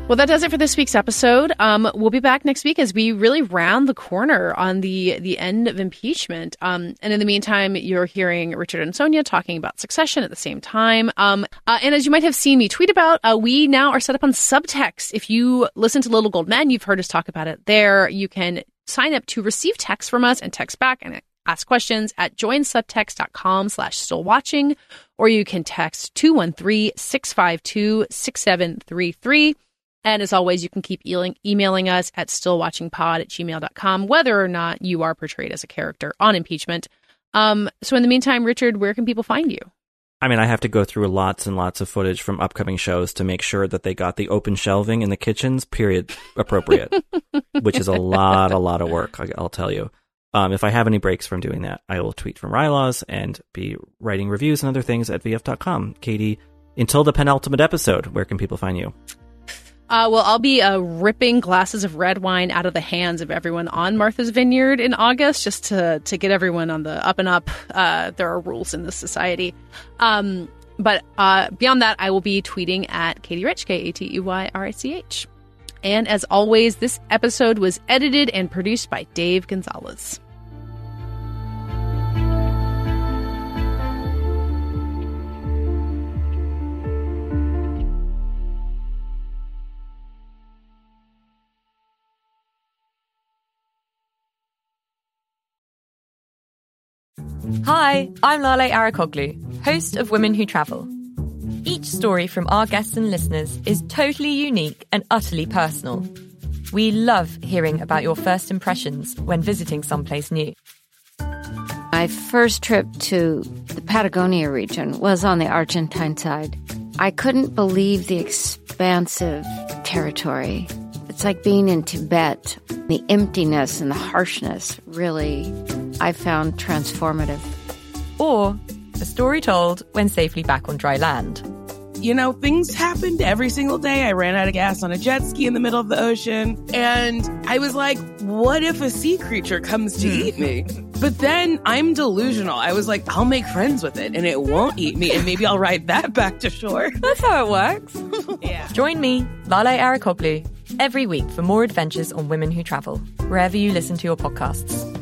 Well, that does it for this week's episode. Um, we'll be back next week as we really round the corner on the the end of impeachment. Um, and in the meantime, you're hearing Richard and Sonia talking about Succession at the same time. Um, uh, and as you might have seen me tweet about, uh, we now are set up on Subtext. If you listen to Little Gold Men, you've heard us talk about it there. You can sign up to receive texts from us and text back and ask questions at joinsubtext.com slash still watching, or you can text two one three, six five two, six seven three three. And as always, you can keep e- emailing us at stillwatchingpod at gmail dot com, whether or not you are portrayed as a character on impeachment. Um, so in the meantime, Richard, where can people find you? I mean, I have to go through lots and lots of footage from upcoming shows to make sure that they got the open shelving in the kitchens, period, appropriate, which is a lot, a lot of work, I'll tell you. Um, if I have any breaks from doing that, I will tweet from Rylaws and be writing reviews and other things at V F dot com. Katie, until the penultimate episode, where can people find you? Uh, well, I'll be uh, ripping glasses of red wine out of the hands of everyone on Martha's Vineyard in August, just to to get everyone on the up and up. Uh, there are rules in this society. Um, but uh, beyond that, I will be tweeting at Katie Rich, K A T E Y R I C H. And as always, this episode was edited and produced by Dave Gonzalez. Hi, I'm Lale Arakoglu, host of Women Who Travel. Each story from our guests and listeners is totally unique and utterly personal. We love hearing about your first impressions when visiting someplace new. My first trip to the Patagonia region was on the Argentine side. I couldn't believe the expansive territory. It's like being in Tibet. The emptiness and the harshness really, I found transformative. Or a story told when safely back on dry land. You know, things happened every single day. I ran out of gas on a jet ski in the middle of the ocean. And I was like, what if a sea creature comes to eat me? But then I'm delusional. I was like, I'll make friends with it and it won't eat me. And maybe I'll ride that back to shore. That's how it works. Yeah. Join me, Lale Arakoglu, every week for more adventures on Women Who Travel, wherever you listen to your podcasts.